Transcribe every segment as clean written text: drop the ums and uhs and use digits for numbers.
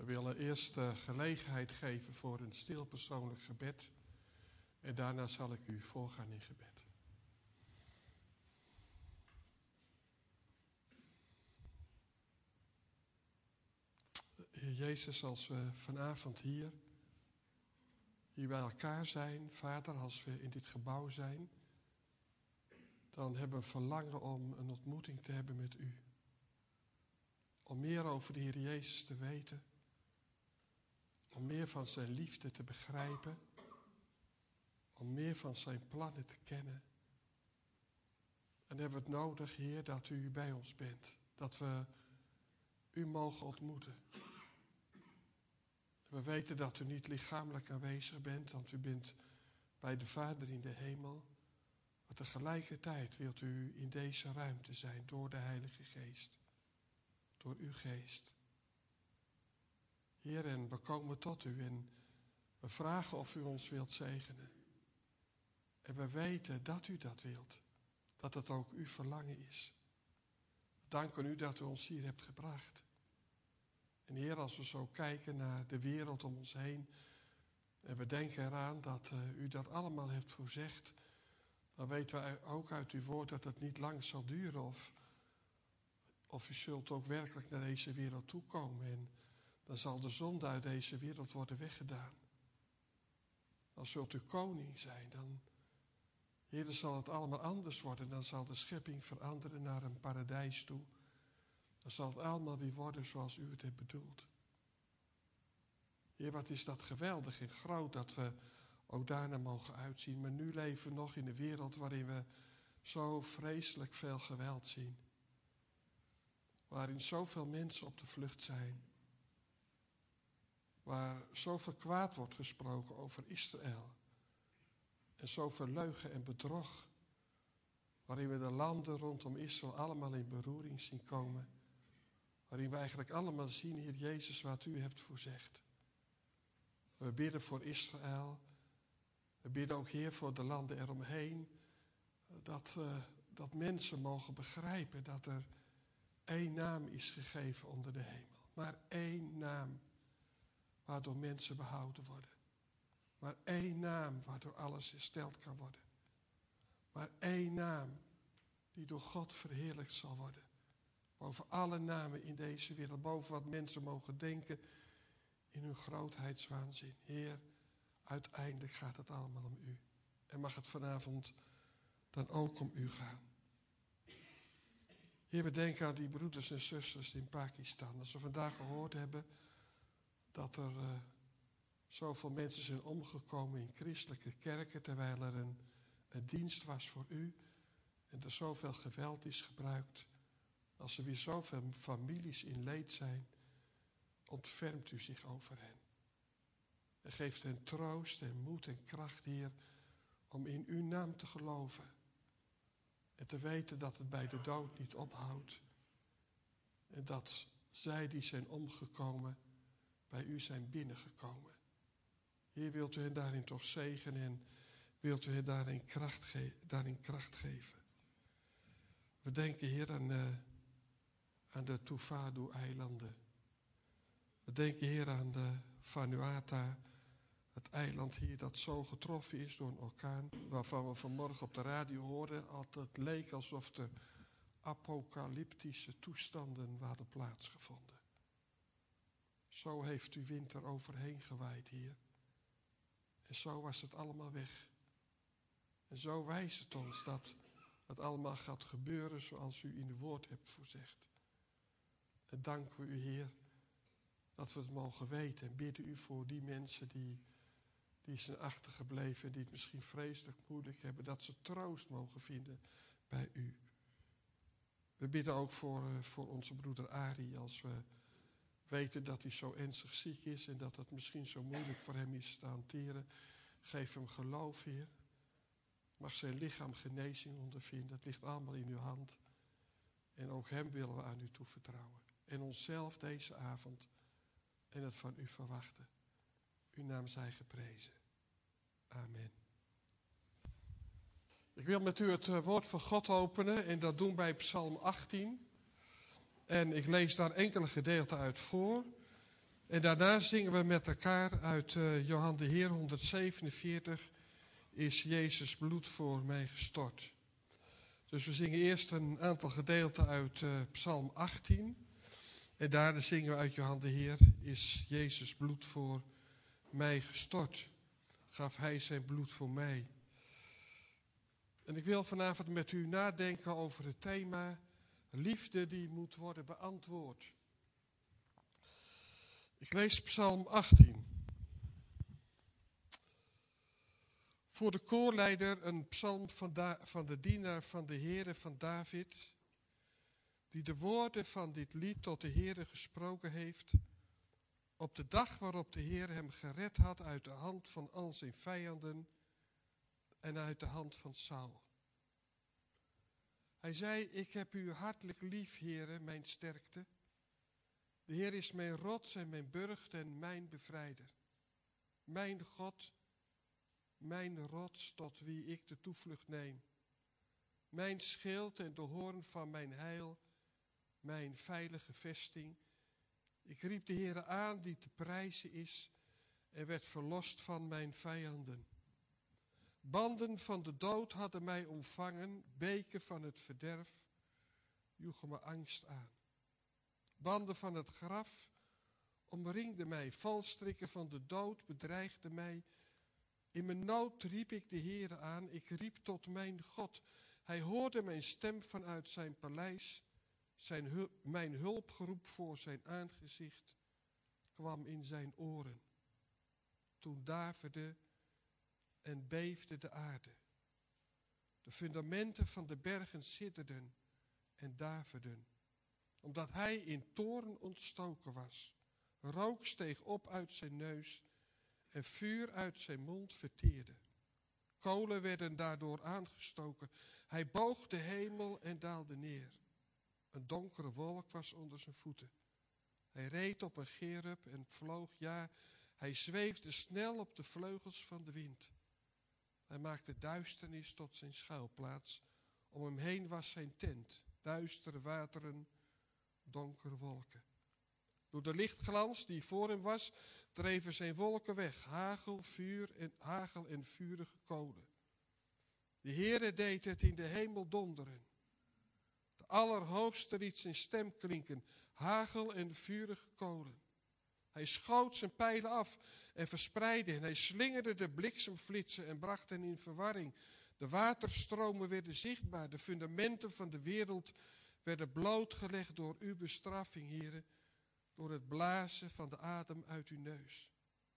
We willen eerst gelegenheid geven voor een stil persoonlijk gebed. En daarna zal ik u voorgaan in gebed. Heer Jezus, als we vanavond hier bij elkaar zijn, Vader, als we in dit gebouw zijn, dan hebben we verlangen om een ontmoeting te hebben met u. Om meer over de Heer Jezus te weten. Om meer van zijn liefde te begrijpen. Om meer van zijn plannen te kennen. En hebben we het nodig, Heer, dat u bij ons bent. Dat we u mogen ontmoeten. We weten dat u niet lichamelijk aanwezig bent, want u bent bij de Vader in de hemel. Maar tegelijkertijd wilt u in deze ruimte zijn door de Heilige Geest. Door uw geest. Heer, en we komen tot u en we vragen of u ons wilt zegenen. En we weten dat u dat wilt. Dat het ook uw verlangen is. We danken u dat u ons hier hebt gebracht. En Heer, als we zo kijken naar de wereld om ons heen. En we denken eraan dat u dat allemaal hebt voorzegd. Dan weten we ook uit uw woord dat het niet lang zal duren. Of u zult ook werkelijk naar deze wereld toekomen. En dan zal de zonde uit deze wereld worden weggedaan. Dan zult u koning zijn. Dan, Heer, dan zal het allemaal anders worden. Dan zal de schepping veranderen naar een paradijs toe. Dan zal het allemaal weer worden zoals u het hebt bedoeld. Heer, wat is dat geweldig en groot dat we ook daarna mogen uitzien. Maar nu leven we nog in een wereld waarin we zo vreselijk veel geweld zien. Waarin zoveel mensen op de vlucht zijn. Waar zoveel kwaad wordt gesproken over Israël. En zoveel leugen en bedrog. Waarin we de landen rondom Israël allemaal in beroering zien komen. Waarin we eigenlijk allemaal zien, Heer Jezus, wat u hebt voorzegd. We bidden voor Israël. We bidden ook, Heer, voor de landen eromheen. Dat mensen mogen begrijpen dat er één naam is gegeven onder de hemel. Maar één naam waardoor mensen behouden worden. Maar één naam waardoor alles hersteld kan worden. Maar één naam die door God verheerlijkt zal worden. Boven alle namen in deze wereld. Boven wat mensen mogen denken in hun grootheidswaanzin. Heer, uiteindelijk gaat het allemaal om u. En mag het vanavond dan ook om u gaan. Heer, we denken aan die broeders en zusters in Pakistan. Als we vandaag gehoord hebben dat er zoveel mensen zijn omgekomen in christelijke kerken. Terwijl er een dienst was voor u. En er zoveel geweld is gebruikt. Als er weer zoveel families in leed zijn. Ontfermt u zich over hen. En geeft hen troost en moed en kracht, Heer. Om in uw naam te geloven. En te weten dat het bij de dood niet ophoudt. En dat zij die zijn omgekomen bij u zijn binnengekomen. Heer, wilt u hen daarin toch zegenen en wilt u hen daarin kracht geven. We denken, Heer, aan de Tuvalu-eilanden. We denken, Heer, aan de Vanuatu, het eiland hier dat zo getroffen is door een orkaan. Waarvan we vanmorgen op de radio hoorden, het leek alsof er apocalyptische toestanden hadden plaatsgevonden. Zo heeft u wind er overheen gewaaid, Heer. En zo was het allemaal weg. En zo wijst het ons dat het allemaal gaat gebeuren zoals u in uw woord hebt voorzegd. En danken we u, Heer, dat we het mogen weten. En bidden u voor die mensen die zijn achtergebleven en die het misschien vreselijk moeilijk hebben. Dat ze troost mogen vinden bij u. We bidden ook voor onze broeder Arie, als we weten dat hij zo ernstig ziek is en dat het misschien zo moeilijk voor hem is te hanteren. Geef hem geloof, Heer. Mag zijn lichaam genezing ondervinden. Het ligt allemaal in uw hand. En ook hem willen we aan u toevertrouwen. En onszelf deze avond en het van u verwachten. Uw naam zij geprezen. Amen. Ik wil met u het woord van God openen en dat doen bij Psalm 18. En ik lees daar enkele gedeelten uit voor. En daarna zingen we met elkaar uit Johan de Heer 147, is Jezus bloed voor mij gestort. Dus we zingen eerst een aantal gedeelten uit Psalm 18. En daarna zingen we uit Johan de Heer, is Jezus bloed voor mij gestort. Gaf hij zijn bloed voor mij. En ik wil vanavond met u nadenken over het thema liefde die moet worden beantwoord. Ik lees Psalm 18. Voor de koorleider een psalm van de dienaar van de Heere van David, die de woorden van dit lied tot de Heere gesproken heeft, op de dag waarop de Heer hem gered had uit de hand van al zijn vijanden en uit de hand van Saul. Hij zei, ik heb u hartelijk lief, Heere, mijn sterkte. De Heer is mijn rots en mijn burcht en mijn bevrijder. Mijn God, mijn rots tot wie ik de toevlucht neem. Mijn schild en de hoorn van mijn heil, mijn veilige vesting. Ik riep de Heere aan die te prijzen is en werd verlost van mijn vijanden. Banden van de dood hadden mij omvangen, beken van het verderf joegen me angst aan. Banden van het graf omringden mij, valstrikken van de dood bedreigden mij. In mijn nood riep ik de Heere aan, ik riep tot mijn God. Hij hoorde mijn stem vanuit zijn paleis, mijn hulpgeroep voor zijn aangezicht kwam in zijn oren. Toen daverde en beefde de aarde. De fundamenten van de bergen sidderden en daverden, omdat hij in toorn ontstoken was. Rook steeg op uit zijn neus en vuur uit zijn mond verteerde. Kolen werden daardoor aangestoken. Hij boog de hemel en daalde neer. Een donkere wolk was onder zijn voeten. Hij reed op een gerub en vloog, ja, hij zweefde snel op de vleugels van de wind. Hij maakte duisternis tot zijn schuilplaats. Om hem heen was zijn tent, duistere wateren, donkere wolken. Door de lichtglans die voor hem was, dreven zijn wolken weg, hagel en vurige kolen. De Heere deed het in de hemel donderen. De Allerhoogste liet zijn stem klinken, hagel en vurige kolen. Hij schoot zijn pijlen af en verspreidde hen. Hij slingerde de bliksemflitsen en bracht hen in verwarring. De waterstromen werden zichtbaar. De fundamenten van de wereld werden blootgelegd door uw bestraffing, Heere, door het blazen van de adem uit uw neus.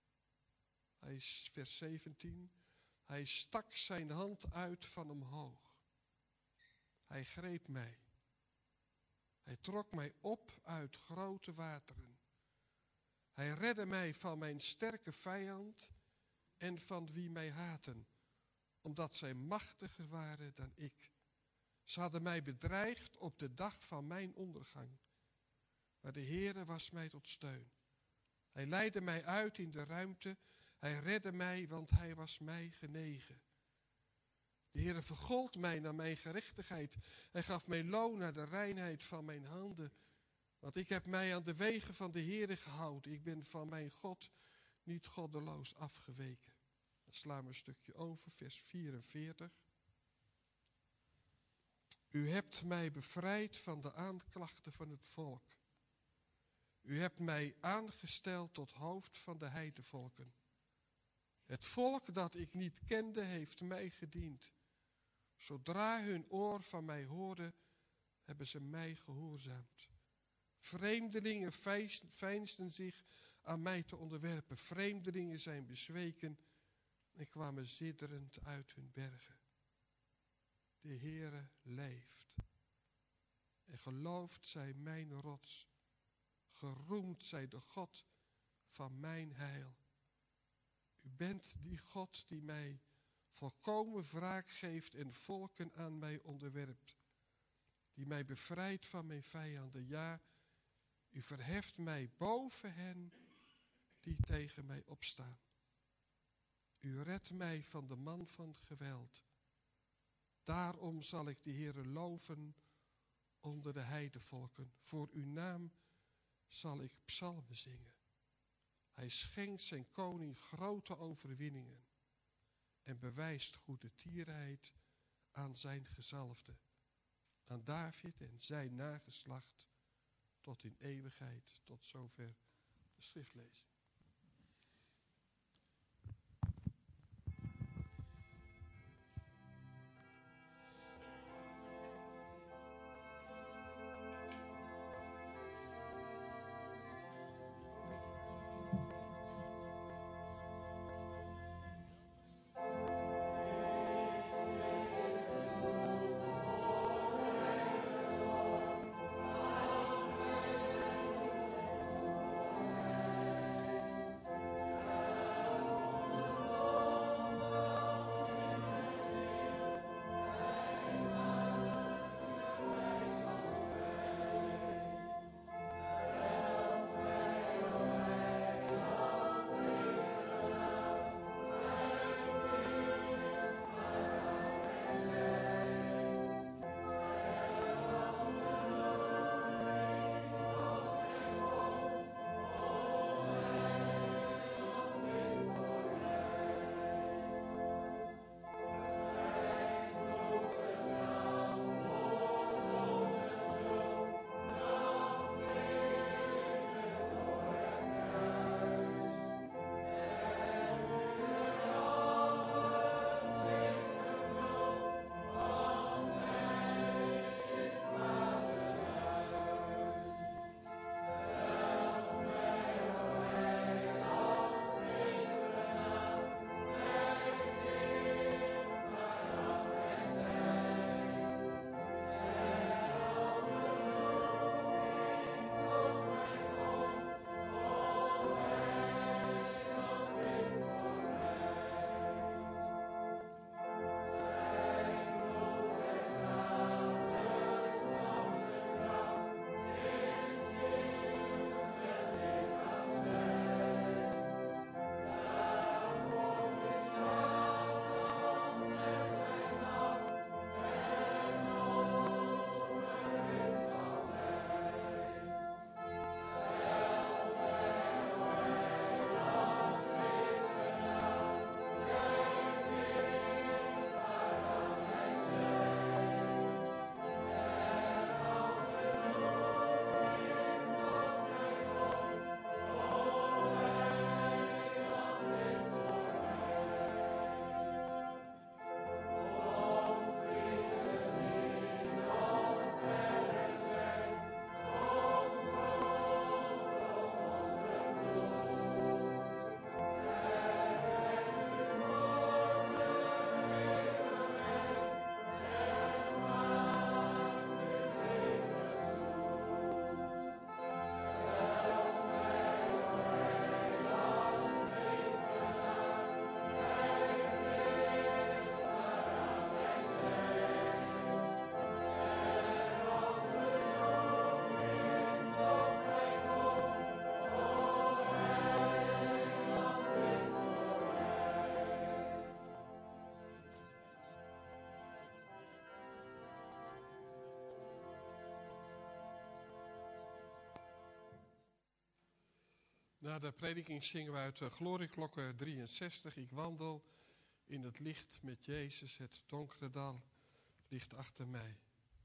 Vers 17. Hij stak zijn hand uit van omhoog. Hij greep mij. Hij trok mij op uit grote wateren. Hij redde mij van mijn sterke vijand en van wie mij haten, omdat zij machtiger waren dan ik. Ze hadden mij bedreigd op de dag van mijn ondergang. Maar de Heere was mij tot steun. Hij leidde mij uit in de ruimte. Hij redde mij, want hij was mij genegen. De Heere vergold mij naar mijn gerechtigheid. Hij gaf mij loon naar de reinheid van mijn handen. Want ik heb mij aan de wegen van de Heere gehouden. Ik ben van mijn God niet goddeloos afgeweken. Dan slaan we een stukje over, vers 44. U hebt mij bevrijd van de aanklachten van het volk. U hebt mij aangesteld tot hoofd van de heidevolken. Het volk dat ik niet kende heeft mij gediend. Zodra hun oor van mij hoorde, hebben ze mij gehoorzaamd. Vreemdelingen veinsden zich aan mij te onderwerpen. Vreemdelingen zijn bezweken en kwamen sidderend uit hun bergen. De Heere leeft. En geloofd zij mijn rots. Geroemd zij de God van mijn heil. U bent die God die mij volkomen wraak geeft en volken aan mij onderwerpt. Die mij bevrijdt van mijn vijanden. Ja, u verheft mij boven hen die tegen mij opstaan. U redt mij van de man van geweld. Daarom zal ik de Heere loven onder de heidevolken. Voor uw naam zal ik psalmen zingen. Hij schenkt zijn koning grote overwinningen en bewijst goede tierenheid aan zijn gezalfde, aan David en zijn nageslacht tot in eeuwigheid. Tot zover de schriftlezing. Na de prediking zingen we uit Glorieklokken 63. Ik wandel in het licht met Jezus, het donkere dal ligt achter mij.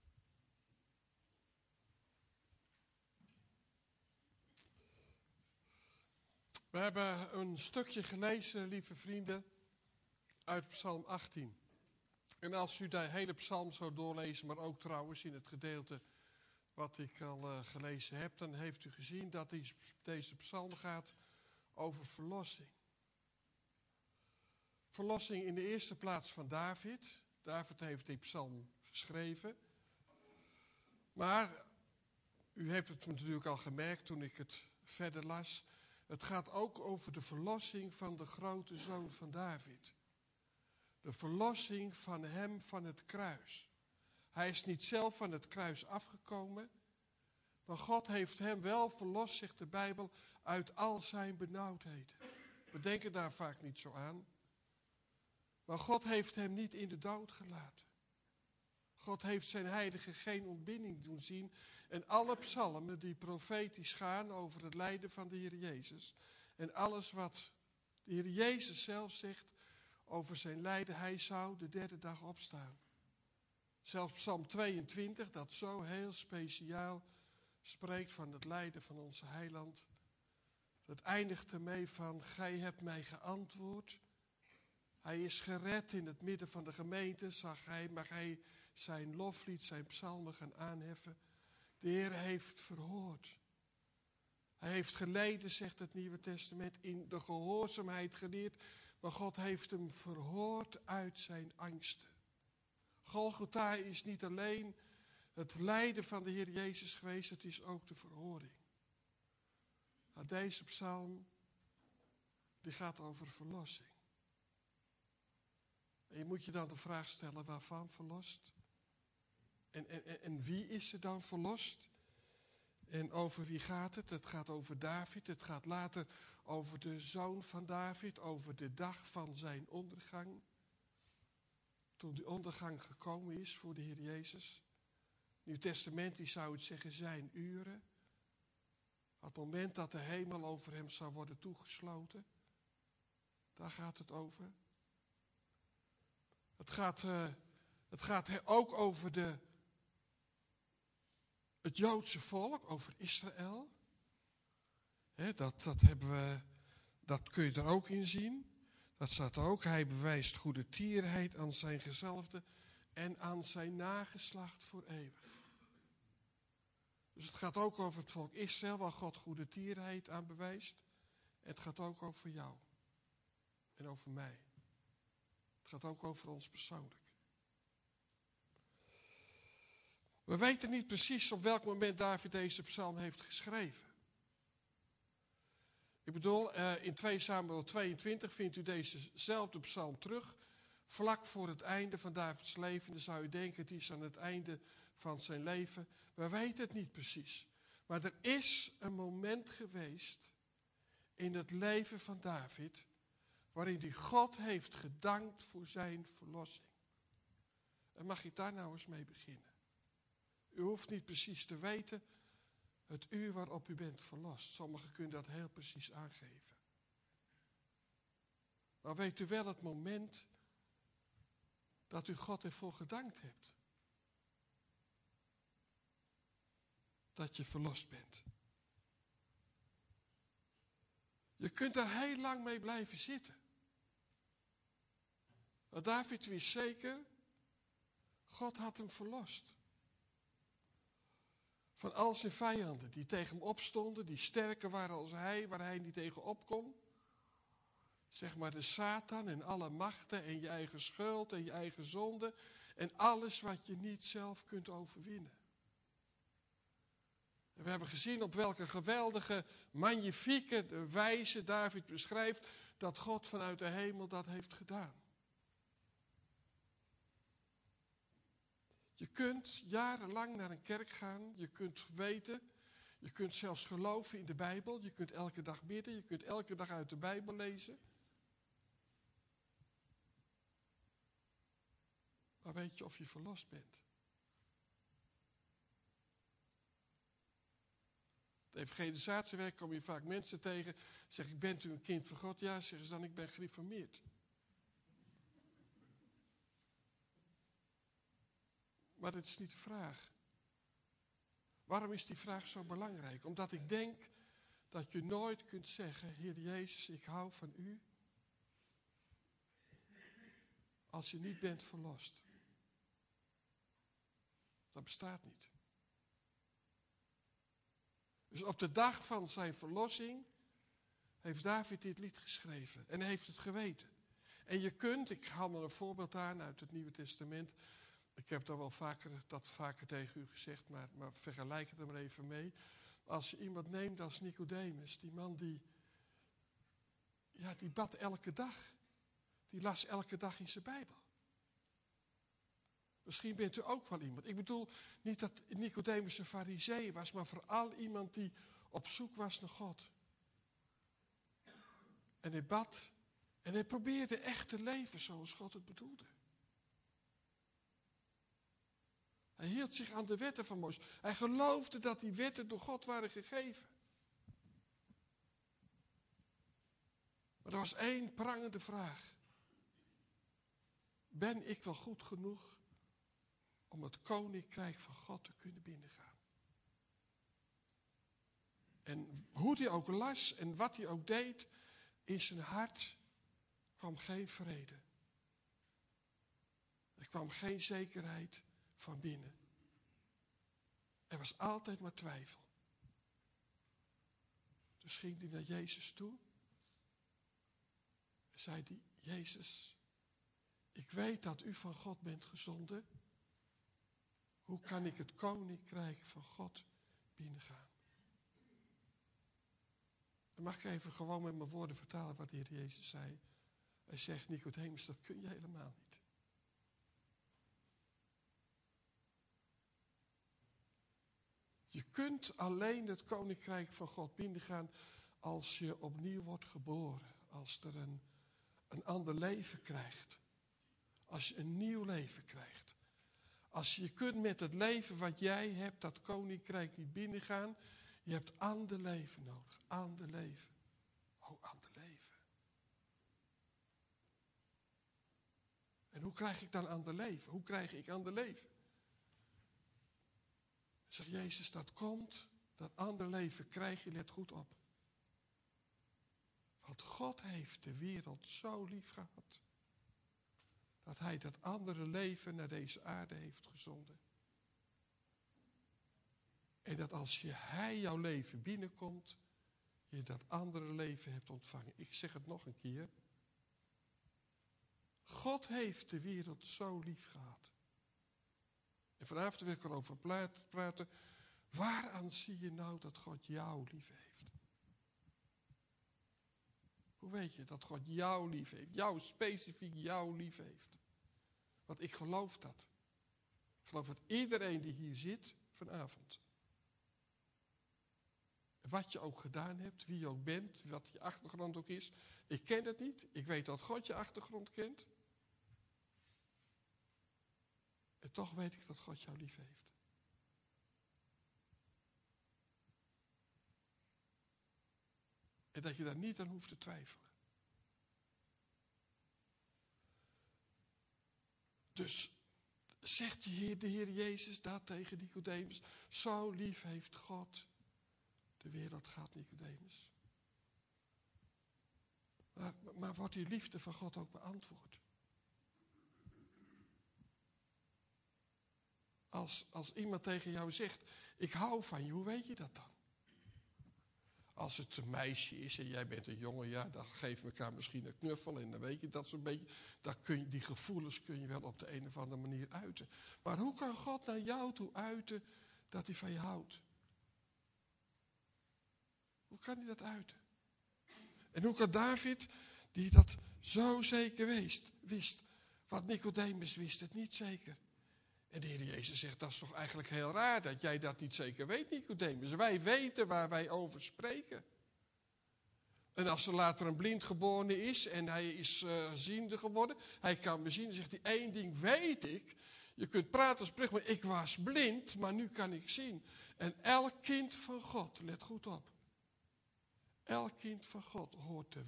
We hebben een stukje gelezen, lieve vrienden, uit Psalm 18. En als u de hele psalm zou doorlezen, maar ook trouwens in het gedeelte wat ik al gelezen heb, dan heeft u gezien dat deze psalm gaat over verlossing. Verlossing in de eerste plaats van David. David heeft die psalm geschreven. Maar u heeft het natuurlijk al gemerkt toen ik het verder las. Het gaat ook over de verlossing van de grote zoon van David. De verlossing van hem van het kruis. Hij is niet zelf van het kruis afgekomen, maar God heeft hem wel verlost, zegt de Bijbel, uit al zijn benauwdheden. We denken daar vaak niet zo aan. Maar God heeft hem niet in de dood gelaten. God heeft zijn heilige geen ontbinding doen zien. En alle psalmen die profetisch gaan over het lijden van de Heer Jezus En alles wat de Heer Jezus zelf zegt over zijn lijden, hij zou de derde dag opstaan. Zelfs Psalm 22, dat zo heel speciaal spreekt van het lijden van onze heiland. Het eindigt ermee van, gij hebt mij geantwoord. Hij is gered in het midden van de gemeente, mag hij zijn loflied, zijn psalmen gaan aanheffen. De Heer heeft verhoord. Hij heeft geleden, zegt het Nieuwe Testament, in de gehoorzaamheid geleerd. Maar God heeft hem verhoord uit zijn angsten. Golgotha is niet alleen het lijden van de Heer Jezus geweest, het is ook de verhoring. Nou, deze psalm, die gaat over verlossing. En je moet je dan de vraag stellen, waarvan verlost? En wie is er dan verlost? En over wie gaat het? Het gaat over David. Het gaat later over de zoon van David. Over de dag van zijn ondergang. Toen die ondergang gekomen is voor de Heer Jezus. Nieuw Testament die zou het zeggen zijn uren. Het moment dat de hemel over hem zou worden toegesloten. Daar gaat het over. Het gaat ook over het Joodse volk, over Israël. Dat kun je er ook in zien. Dat staat ook, hij bewijst goede tierheid aan zijn gezalfde en aan zijn nageslacht voor eeuwig. Dus het gaat ook over het volk Israël, waar God goede tierheid aan bewijst. En het gaat ook over jou en over mij. Het gaat ook over ons persoonlijk. We weten niet precies op welk moment David deze psalm heeft geschreven. Ik bedoel, in 2 Samuel 22 vindt u dezezelfde psalm terug. Vlak voor het einde van Davids leven. Dan zou u denken, het is aan het einde van zijn leven. We weten het niet precies. Maar er is een moment geweest in het leven van David, waarin hij God heeft gedankt voor zijn verlossing. En mag ik daar nou eens mee beginnen? U hoeft niet precies te weten het uur waarop u bent verlost. Sommigen kunnen dat heel precies aangeven. Maar weet u wel het moment dat u God ervoor gedankt hebt? Dat je verlost bent. Je kunt daar heel lang mee blijven zitten. Maar David wist zeker, God had hem verlost. Van al zijn vijanden die tegen hem opstonden, die sterker waren als hij, waar hij niet tegen op kon. Zeg maar de Satan en alle machten en je eigen schuld en je eigen zonde en alles wat je niet zelf kunt overwinnen. En we hebben gezien op welke geweldige, magnifieke wijze David beschrijft dat God vanuit de hemel dat heeft gedaan. Je kunt jarenlang naar een kerk gaan, je kunt weten, je kunt zelfs geloven in de Bijbel, je kunt elke dag bidden, je kunt elke dag uit de Bijbel lezen. Maar weet je of je verlost bent? Het evangelisatiewerk kom je vaak mensen tegen, zeg ik, bent u een kind van God? Ja, zeggen ze dan, ik ben gereformeerd. Maar dat is niet de vraag. Waarom is die vraag zo belangrijk? Omdat ik denk dat je nooit kunt zeggen, Heer Jezus, ik hou van u, als je niet bent verlost. Dat bestaat niet. Dus op de dag van zijn verlossing heeft David dit lied geschreven. En hij heeft het geweten. En je kunt, ik haal maar een voorbeeld aan uit het Nieuwe Testament. Ik heb daar wel vaker tegen u gezegd, maar vergelijk het er maar even mee. Als je iemand neemt als Nicodemus, die man die bad elke dag. Die las elke dag in zijn Bijbel. Misschien bent u ook wel iemand. Ik bedoel niet dat Nicodemus een farisee was, maar vooral iemand die op zoek was naar God. En hij bad en hij probeerde echt te leven zoals God het bedoelde. Hij hield zich aan de wetten van Mozes. Hij geloofde dat die wetten door God waren gegeven. Maar er was één prangende vraag. Ben ik wel goed genoeg om het koninkrijk van God te kunnen binnengaan? En hoe hij ook las en wat hij ook deed, in zijn hart kwam geen vrede. Er kwam geen zekerheid van binnen. Er was altijd maar twijfel. Dus ging hij naar Jezus toe. En zei hij, Jezus, ik weet dat u van God bent gezonden. Hoe kan ik het koninkrijk van God binnengaan? Dan mag ik even gewoon met mijn woorden vertalen wat de Heer Jezus zei. Hij zegt, Nicodemus, dat kun je helemaal niet. Je kunt alleen het koninkrijk van God binnengaan als je opnieuw wordt geboren. Als er een ander leven krijgt. Als je een nieuw leven krijgt. Als je kunt met het leven wat jij hebt, dat koninkrijk niet binnengaan. Je hebt ander leven nodig. Ander leven. Oh, ander leven. En hoe krijg ik dan ander leven? Hoe krijg ik ander leven? Zeg Jezus, dat komt, dat ander leven krijg je, let goed op. Want God heeft de wereld zo lief gehad, dat hij dat andere leven naar deze aarde heeft gezonden. En dat als hij jouw leven binnenkomt, je dat andere leven hebt ontvangen. Ik zeg het nog een keer. God heeft de wereld zo lief gehad. En vanavond wil ik erover praten. Waaraan zie je nou dat God jou lief heeft? Hoe weet je dat God jou lief heeft? Jou specifiek jou lief heeft. Want ik geloof dat. Ik geloof dat iedereen die hier zit vanavond. Wat je ook gedaan hebt, wie je ook bent, wat je achtergrond ook is. Ik ken het niet. Ik weet dat God je achtergrond kent. En toch weet ik dat God jou lief heeft. En dat je daar niet aan hoeft te twijfelen. Dus zegt de Heer Jezus dat tegen Nicodemus. Zo lief heeft God de wereld gehad, Nicodemus. Maar wordt die liefde van God ook beantwoord? Als iemand tegen jou zegt, ik hou van je, hoe weet je dat dan? Als het een meisje is en jij bent een jongen, ja, dan geef elkaar misschien een knuffel en dan weet je dat zo'n beetje. Die gevoelens kun je wel op de een of andere manier uiten. Maar hoe kan God naar jou toe uiten dat hij van je houdt? Hoe kan hij dat uiten? En hoe kan David, die dat zo zeker wist, wat Nicodemus wist het niet zeker. En de Heer Jezus zegt, dat is toch eigenlijk heel raar dat jij dat niet zeker weet, Nicodemus. Wij weten waar wij over spreken. En als er later een blind geboren is en hij is ziende geworden, hij kan me zien, dan zegt hij, één ding weet ik. Je kunt praten als spreken, maar ik was blind, maar nu kan ik zien. En elk kind van God, let goed op. Elk kind van God hoort te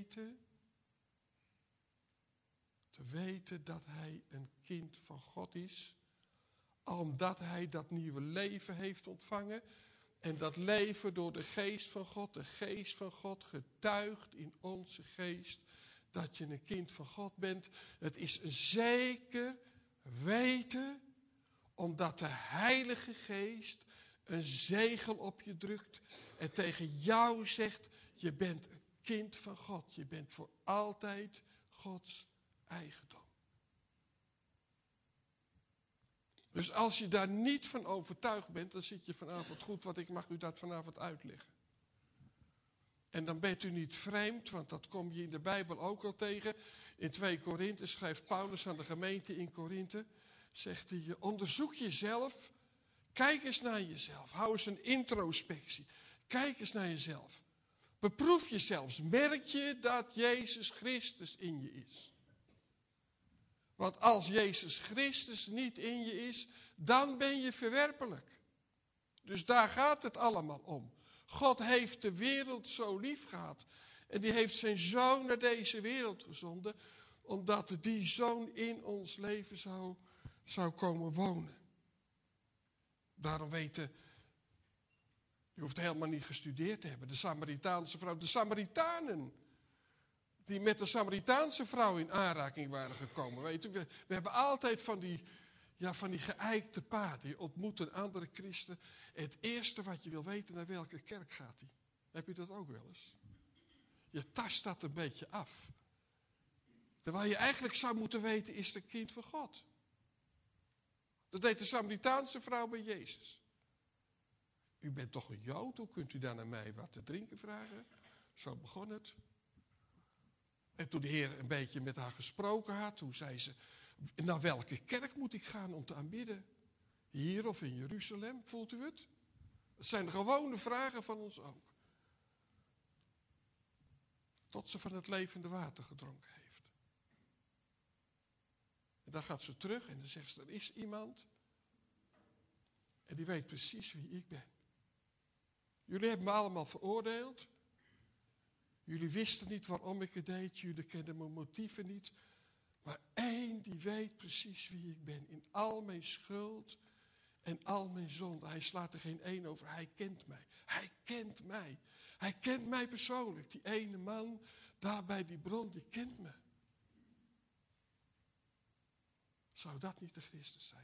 weten dat hij een kind van God is. Omdat hij dat nieuwe leven heeft ontvangen. En dat leven door de geest van God. De geest van God getuigt in onze geest dat je een kind van God bent. Het is een zeker weten. Omdat de Heilige Geest een zegel op je drukt. En tegen jou zegt, je bent een kind van God. Je bent voor altijd Gods eigendom. Dus als je daar niet van overtuigd bent, dan zit je vanavond goed, want ik mag u dat vanavond uitleggen. En dan bent u niet vreemd, want dat kom je in de Bijbel ook al tegen. In 2 Korinthe schrijft Paulus aan de gemeente in Korinthe, zegt hij, onderzoek jezelf, kijk eens naar jezelf, hou eens een introspectie, kijk eens naar jezelf. Beproef jezelf, merk je dat Jezus Christus in je is. Want als Jezus Christus niet in je is, dan ben je verwerpelijk. Dus daar gaat het allemaal om. God heeft de wereld zo lief gehad. En die heeft zijn zoon naar deze wereld gezonden, omdat die zoon in ons leven zou komen wonen. Daarom weten, je hoeft helemaal niet gestudeerd te hebben, de Samaritaanse vrouw, de Samaritanen, die met de Samaritaanse vrouw in aanraking waren gekomen. Weet u, we hebben altijd van die geëikte paden. Je ontmoet een andere christen. En het eerste wat je wil weten, naar welke kerk gaat hij? Heb je dat ook wel eens? Je tast dat een beetje af. Terwijl je eigenlijk zou moeten weten, is het een kind van God. Dat deed de Samaritaanse vrouw bij Jezus. U bent toch een Jood, hoe kunt u dan aan mij wat te drinken vragen? Zo begon het. En toen de Heer een beetje met haar gesproken had, toen zei ze, naar welke kerk moet ik gaan om te aanbidden? Hier of in Jeruzalem, voelt u het? Het zijn de gewone vragen van ons ook. Tot ze van het levende water gedronken heeft. En dan gaat ze terug en dan zegt ze, er is iemand. En die weet precies wie ik ben. Jullie hebben me allemaal veroordeeld. Jullie wisten niet waarom ik het deed. Jullie kenden mijn motieven niet. Maar één die weet precies wie ik ben. In al mijn schuld en al mijn zonde. Hij slaat er geen één over. Hij kent mij. Hij kent mij. Hij kent mij persoonlijk. Die ene man daar bij die bron, die kent me. Zou dat niet de Christus zijn?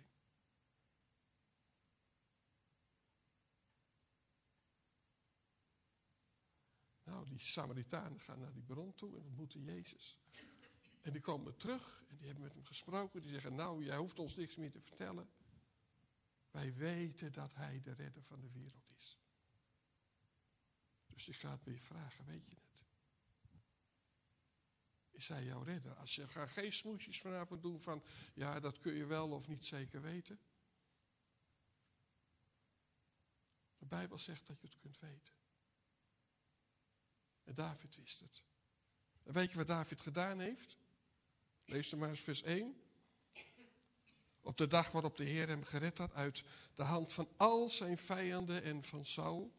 Nou, die Samaritanen gaan naar die bron toe en ontmoeten Jezus. En die komen terug en die hebben met hem gesproken. Die zeggen, nou, jij hoeft ons niks meer te vertellen. Wij weten dat hij de redder van de wereld is. Dus ik ga het weer vragen, weet je het? Is hij jouw redder? Als je gaat geen smoesjes vanavond doen van, ja, dat kun je wel of niet zeker weten. De Bijbel zegt dat je het kunt weten. En David wist het. En weet je wat David gedaan heeft? Lees er maar eens vers 1. Op de dag waarop de Heer hem gered had uit de hand van al zijn vijanden en van Saul.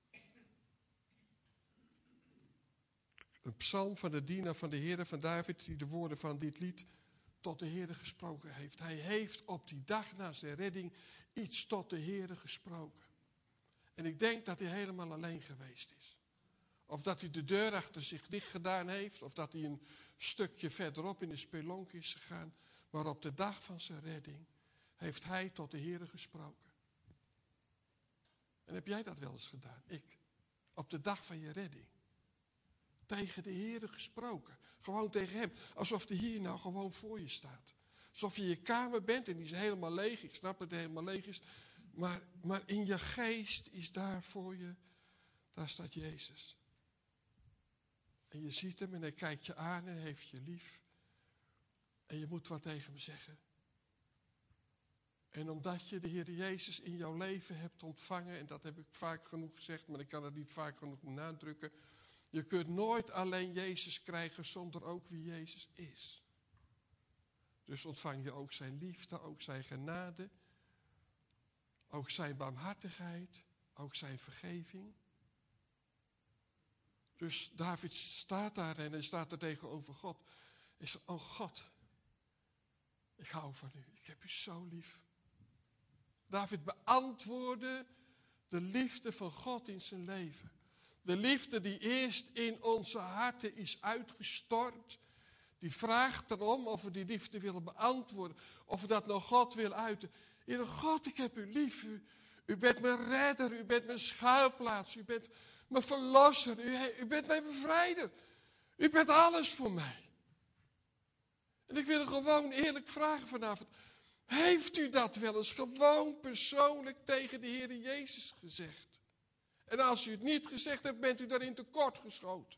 Een psalm van de dienaar van de Heer, van David, die de woorden van dit lied tot de Heer gesproken heeft. Hij heeft op die dag na zijn redding iets tot de Heer gesproken. En ik denk dat hij helemaal alleen geweest is. Of dat hij de deur achter zich dicht gedaan heeft. Of dat hij een stukje verderop in de spelonk is gegaan. Maar op de dag van zijn redding heeft hij tot de Heer gesproken. En heb jij dat wel eens gedaan? Ik. Op de dag van je redding. Tegen de Heer gesproken. Gewoon tegen hem. Alsof hij hier nou gewoon voor je staat. Alsof je in je kamer bent en die is helemaal leeg. Ik snap dat hij helemaal leeg is. Maar in je geest is daar voor je. Daar staat Jezus. En je ziet hem en hij kijkt je aan en heeft je lief. En je moet wat tegen hem zeggen. En omdat je de Heer Jezus in jouw leven hebt ontvangen, en dat heb ik vaak genoeg gezegd, maar ik kan het niet vaak genoeg nadrukken. Je kunt nooit alleen Jezus krijgen zonder ook wie Jezus is. Dus ontvang je ook zijn liefde, ook zijn genade, ook zijn barmhartigheid, ook zijn vergeving. Dus David staat daar en hij staat er tegenover God. Hij zegt, oh God, ik hou van u, ik heb u zo lief. David beantwoordde de liefde van God in zijn leven. De liefde die eerst in onze harten is uitgestort. Die vraagt erom of we die liefde willen beantwoorden. Of we dat naar God willen uiten. Heere God, ik heb u lief. U bent mijn redder, u bent mijn schuilplaats. U bent mijn verlosser, u bent mijn bevrijder. U bent alles voor mij. En ik wil gewoon eerlijk vragen vanavond. Heeft u dat wel eens gewoon persoonlijk tegen de Heer Jezus gezegd? En als u het niet gezegd hebt, bent u daarin tekort geschoten.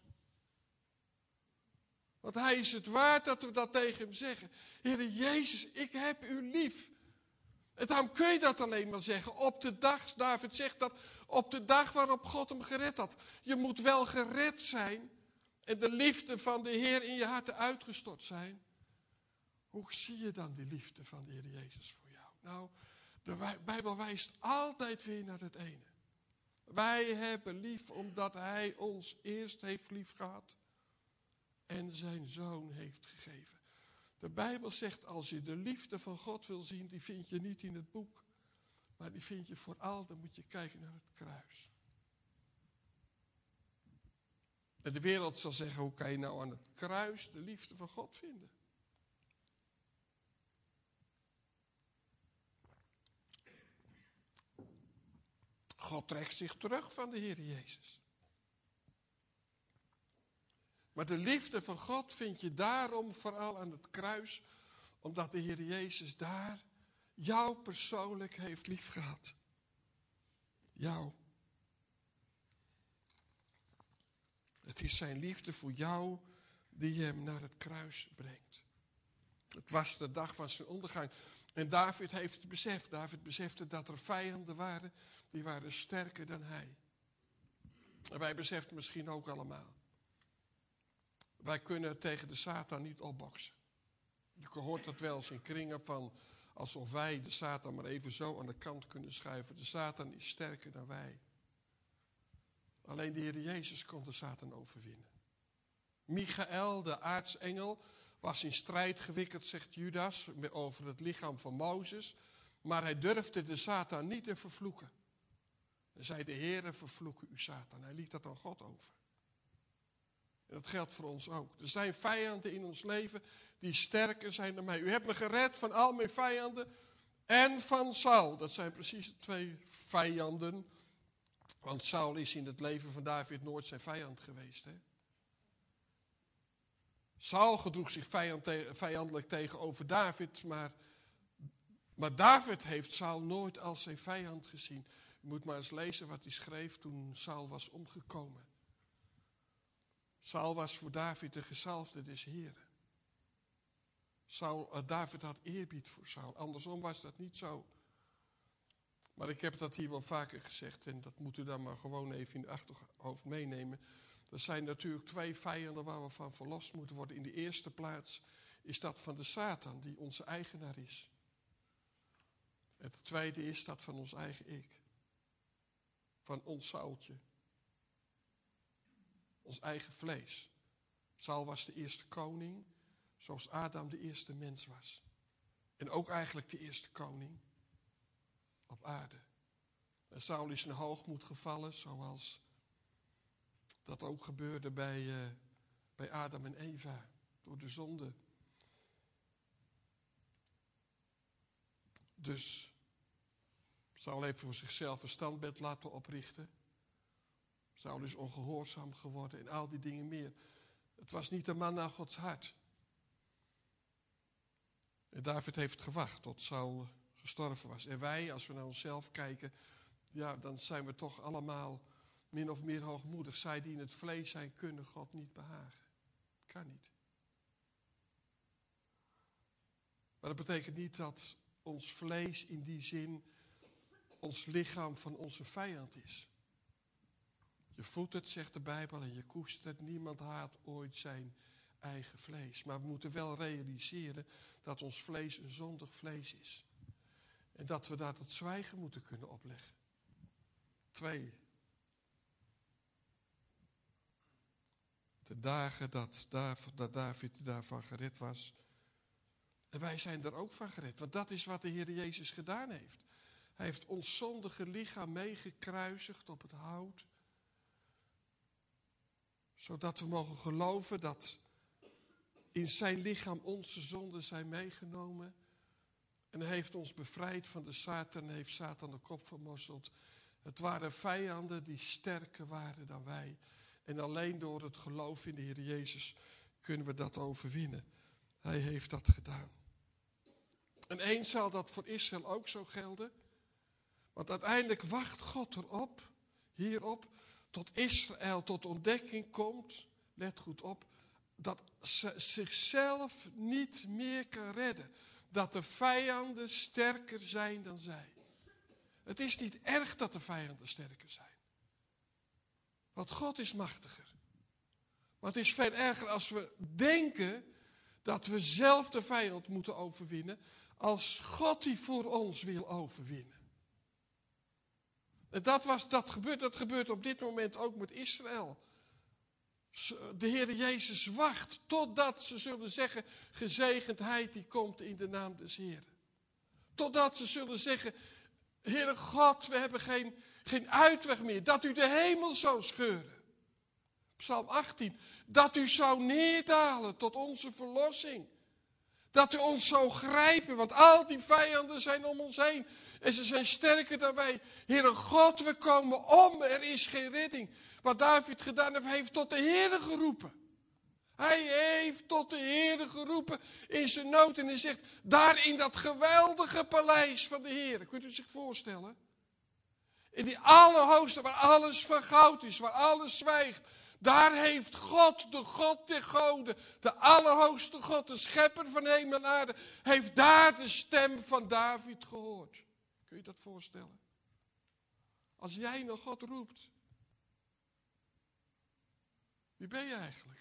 Want hij is het waard dat we dat tegen hem zeggen. Heer Jezus, ik heb u lief. En daarom kun je dat alleen maar zeggen. Op de dag, David zegt dat, op de dag waarop God hem gered had. Je moet wel gered zijn en de liefde van de Heer in je harten uitgestort zijn. Hoe zie je dan die liefde van de Heer Jezus voor jou? Nou, de Bijbel wijst altijd weer naar het ene. Wij hebben lief omdat hij ons eerst heeft lief gehad. en zijn zoon heeft gegeven. De Bijbel zegt, als je de liefde van God wil zien, die vind je niet in het boek. Maar die vind je vooral, dan moet je kijken naar het kruis. En de wereld zal zeggen, hoe kan je nou aan het kruis de liefde van God vinden? God trekt zich terug van de Heer Jezus. Maar de liefde van God vind je daarom vooral aan het kruis, omdat de Heer Jezus daar jou persoonlijk heeft liefgehad. Jou. Het is zijn liefde voor jou die hem naar het kruis brengt. Het was de dag van zijn ondergang. En David heeft het beseft. David besefte dat er vijanden waren, die waren sterker dan hij. En wij beseffen misschien ook allemaal. Wij kunnen tegen de Satan niet opboksen. Je hoort dat wel eens in kringen van, alsof wij de Satan maar even zo aan de kant kunnen schuiven. De Satan is sterker dan wij. Alleen de Heer Jezus kon de Satan overwinnen. Michael, de aartsengel, was in strijd gewikkeld, zegt Judas, over het lichaam van Mozes. Maar hij durfde de Satan niet te vervloeken. Hij zei, de Heere vervloeken u Satan. Hij liet dat aan God over. En dat geldt voor ons ook. Er zijn vijanden in ons leven die sterker zijn dan mij. U hebt me gered van al mijn vijanden en van Saul. Dat zijn precies de twee vijanden. Want Saul is in het leven van David nooit zijn vijand geweest. Hè? Saul gedroeg zich vijandelijk tegenover David, maar David heeft Saul nooit als zijn vijand gezien. Je moet maar eens lezen wat hij schreef toen Saul was omgekomen. Saul was voor David de gezalfde des Heren. David had eerbied voor Saul. Andersom was dat niet zo. Maar ik heb dat hier wel vaker gezegd en dat moet u dan maar gewoon even in de achterhoofd meenemen. Er zijn natuurlijk twee vijanden waar we van verlost moeten worden. In de eerste plaats is dat van de Satan, die onze eigenaar is. En het tweede is dat van ons eigen ik. Van ons Saultje. Ons eigen vlees. Saul was de eerste koning, zoals Adam de eerste mens was. En ook eigenlijk de eerste koning op aarde. En Saul is in hoogmoed gevallen, zoals dat ook gebeurde bij Adam en Eva, door de zonde. Dus Saul heeft voor zichzelf een standbeeld laten oprichten. Saul is ongehoorzaam geworden en al die dingen meer. Het was niet een man naar Gods hart. En David heeft gewacht tot Saul gestorven was. En wij, als we naar onszelf kijken, ja, dan zijn we toch allemaal min of meer hoogmoedig. Zij die in het vlees zijn, kunnen God niet behagen. Kan niet. Maar dat betekent niet dat ons vlees in die zin ons lichaam van onze vijand is. Je voedt het, zegt de Bijbel, en je koestert. Niemand haat ooit zijn eigen vlees. Maar we moeten wel realiseren dat ons vlees een zondig vlees is. En dat we daar het zwijgen moeten kunnen opleggen. 2. De dagen dat David daarvan gered was. En wij zijn er ook van gered. Want dat is wat de Heer Jezus gedaan heeft. Hij heeft ons zondige lichaam meegekruisigd op het hout. Zodat we mogen geloven dat in zijn lichaam onze zonden zijn meegenomen. En hij heeft ons bevrijd van de Satan, heeft Satan de kop vermorzeld. Het waren vijanden die sterker waren dan wij. En alleen door het geloof in de Heer Jezus kunnen we dat overwinnen. Hij heeft dat gedaan. En eens zal dat voor Israël ook zo gelden. Want uiteindelijk wacht God erop, hierop, tot Israël tot ontdekking komt, let goed op, dat ze zichzelf niet meer kan redden. Dat de vijanden sterker zijn dan zij. Het is niet erg dat de vijanden sterker zijn. Want God is machtiger. Maar het is veel erger als we denken dat we zelf de vijand moeten overwinnen, als God die voor ons wil overwinnen. En dat gebeurt op dit moment ook met Israël. De Heer Jezus wacht totdat ze zullen zeggen, gezegendheid die komt in de naam des Heeren. Totdat ze zullen zeggen, Heere God, we hebben geen uitweg meer. Dat u de hemel zou scheuren. Psalm 18. Dat u zou neerdalen tot onze verlossing. Dat u ons zou grijpen, want al die vijanden zijn om ons heen. En ze zijn sterker dan wij. Heere God, we komen om, er is geen redding. Wat David gedaan heeft, hij heeft tot de Heere geroepen. Hij heeft tot de Heere geroepen in zijn nood. En hij zegt, daar in dat geweldige paleis van de Heere. Kunt u zich voorstellen? In die allerhoogste, waar alles van goud is, waar alles zwijgt. Daar heeft God, de God der goden, de allerhoogste God, de schepper van hemel en aarde, heeft daar de stem van David gehoord. Kun je dat voorstellen? Als jij naar God roept, wie ben je eigenlijk?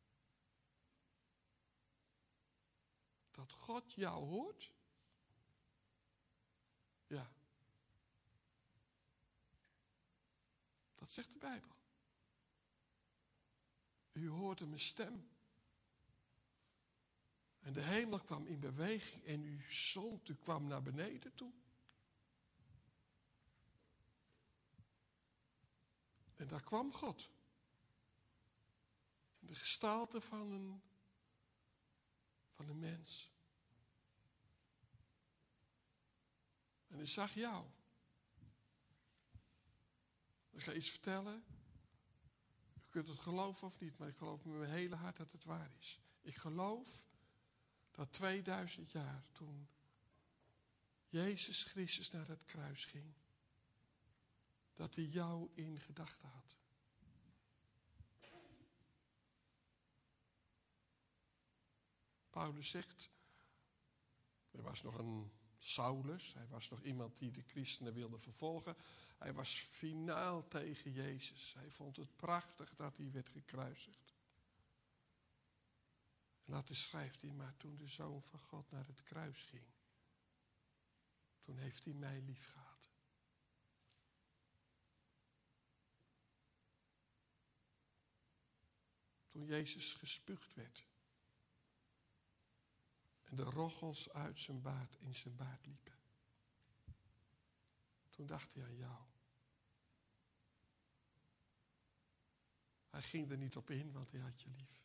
Dat God jou hoort? Ja. Dat zegt de Bijbel. U hoorde mijn stem. En de hemel kwam in beweging en u zond, u kwam naar beneden toe. En daar kwam God. In de gestalte van een mens. En hij zag jou. Ik ga iets vertellen. U kunt het geloven of niet, maar ik geloof met mijn hele hart dat het waar is. Ik geloof dat 2000 jaar toen Jezus Christus naar het kruis ging, dat hij jou in gedachten had. Paulus zegt, er was nog een Saulus, hij was nog iemand die de christenen wilde vervolgen. Hij was finaal tegen Jezus. Hij vond het prachtig dat hij werd gekruisigd. En later schrijft hij, maar toen de Zoon van God naar het kruis ging, toen heeft hij mij lief gehad. Toen Jezus gespuugd werd en de roggels uit zijn baard in zijn baard liepen. Toen dacht hij aan jou. Hij ging er niet op in, want hij had je lief.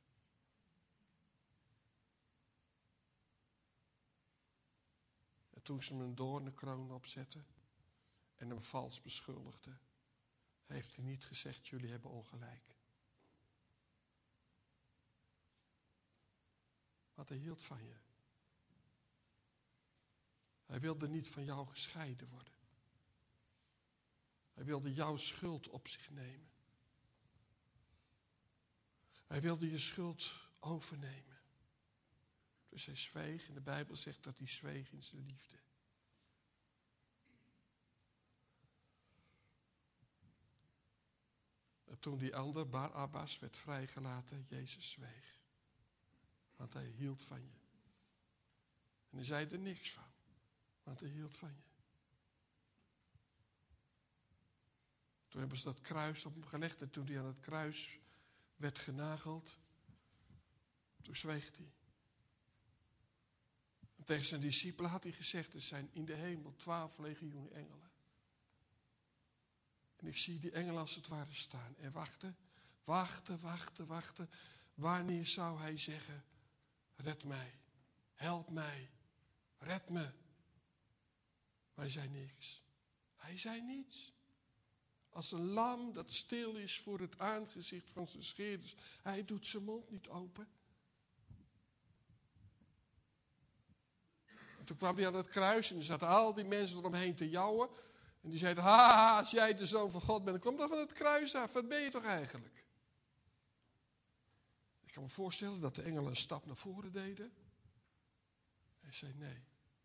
En toen ze hem een doornenkroon opzetten en hem vals beschuldigden, heeft hij niet gezegd, jullie hebben ongelijk. Want hij hield van je. Hij wilde niet van jou gescheiden worden. Hij wilde jouw schuld op zich nemen. Hij wilde je schuld overnemen. Dus hij zweeg en de Bijbel zegt dat hij zweeg in zijn liefde. En toen die ander, Barabbas, werd vrijgelaten, Jezus zweeg. Want hij hield van je. En hij zei er niks van, want hij hield van je. Toen hebben ze dat kruis op hem gelegd en toen hij aan het kruis werd genageld, toen zweeg hij. En tegen zijn discipelen had hij gezegd, er zijn in de hemel 12 legioenen engelen. En ik zie die engelen als het ware staan en wachten. Wanneer zou hij zeggen, red mij, help mij, red me. Maar hij zei niks. Hij zei niets. Als een lam dat stil is voor het aangezicht van zijn scheerders. Hij doet zijn mond niet open. En toen kwam hij aan het kruis en er zaten al die mensen eromheen te jouwen. En die zeiden, als jij de Zoon van God bent, dan kom dan van het kruis af. Wat ben je toch eigenlijk? Ik kan me voorstellen dat de engelen een stap naar voren deden. Hij zei nee.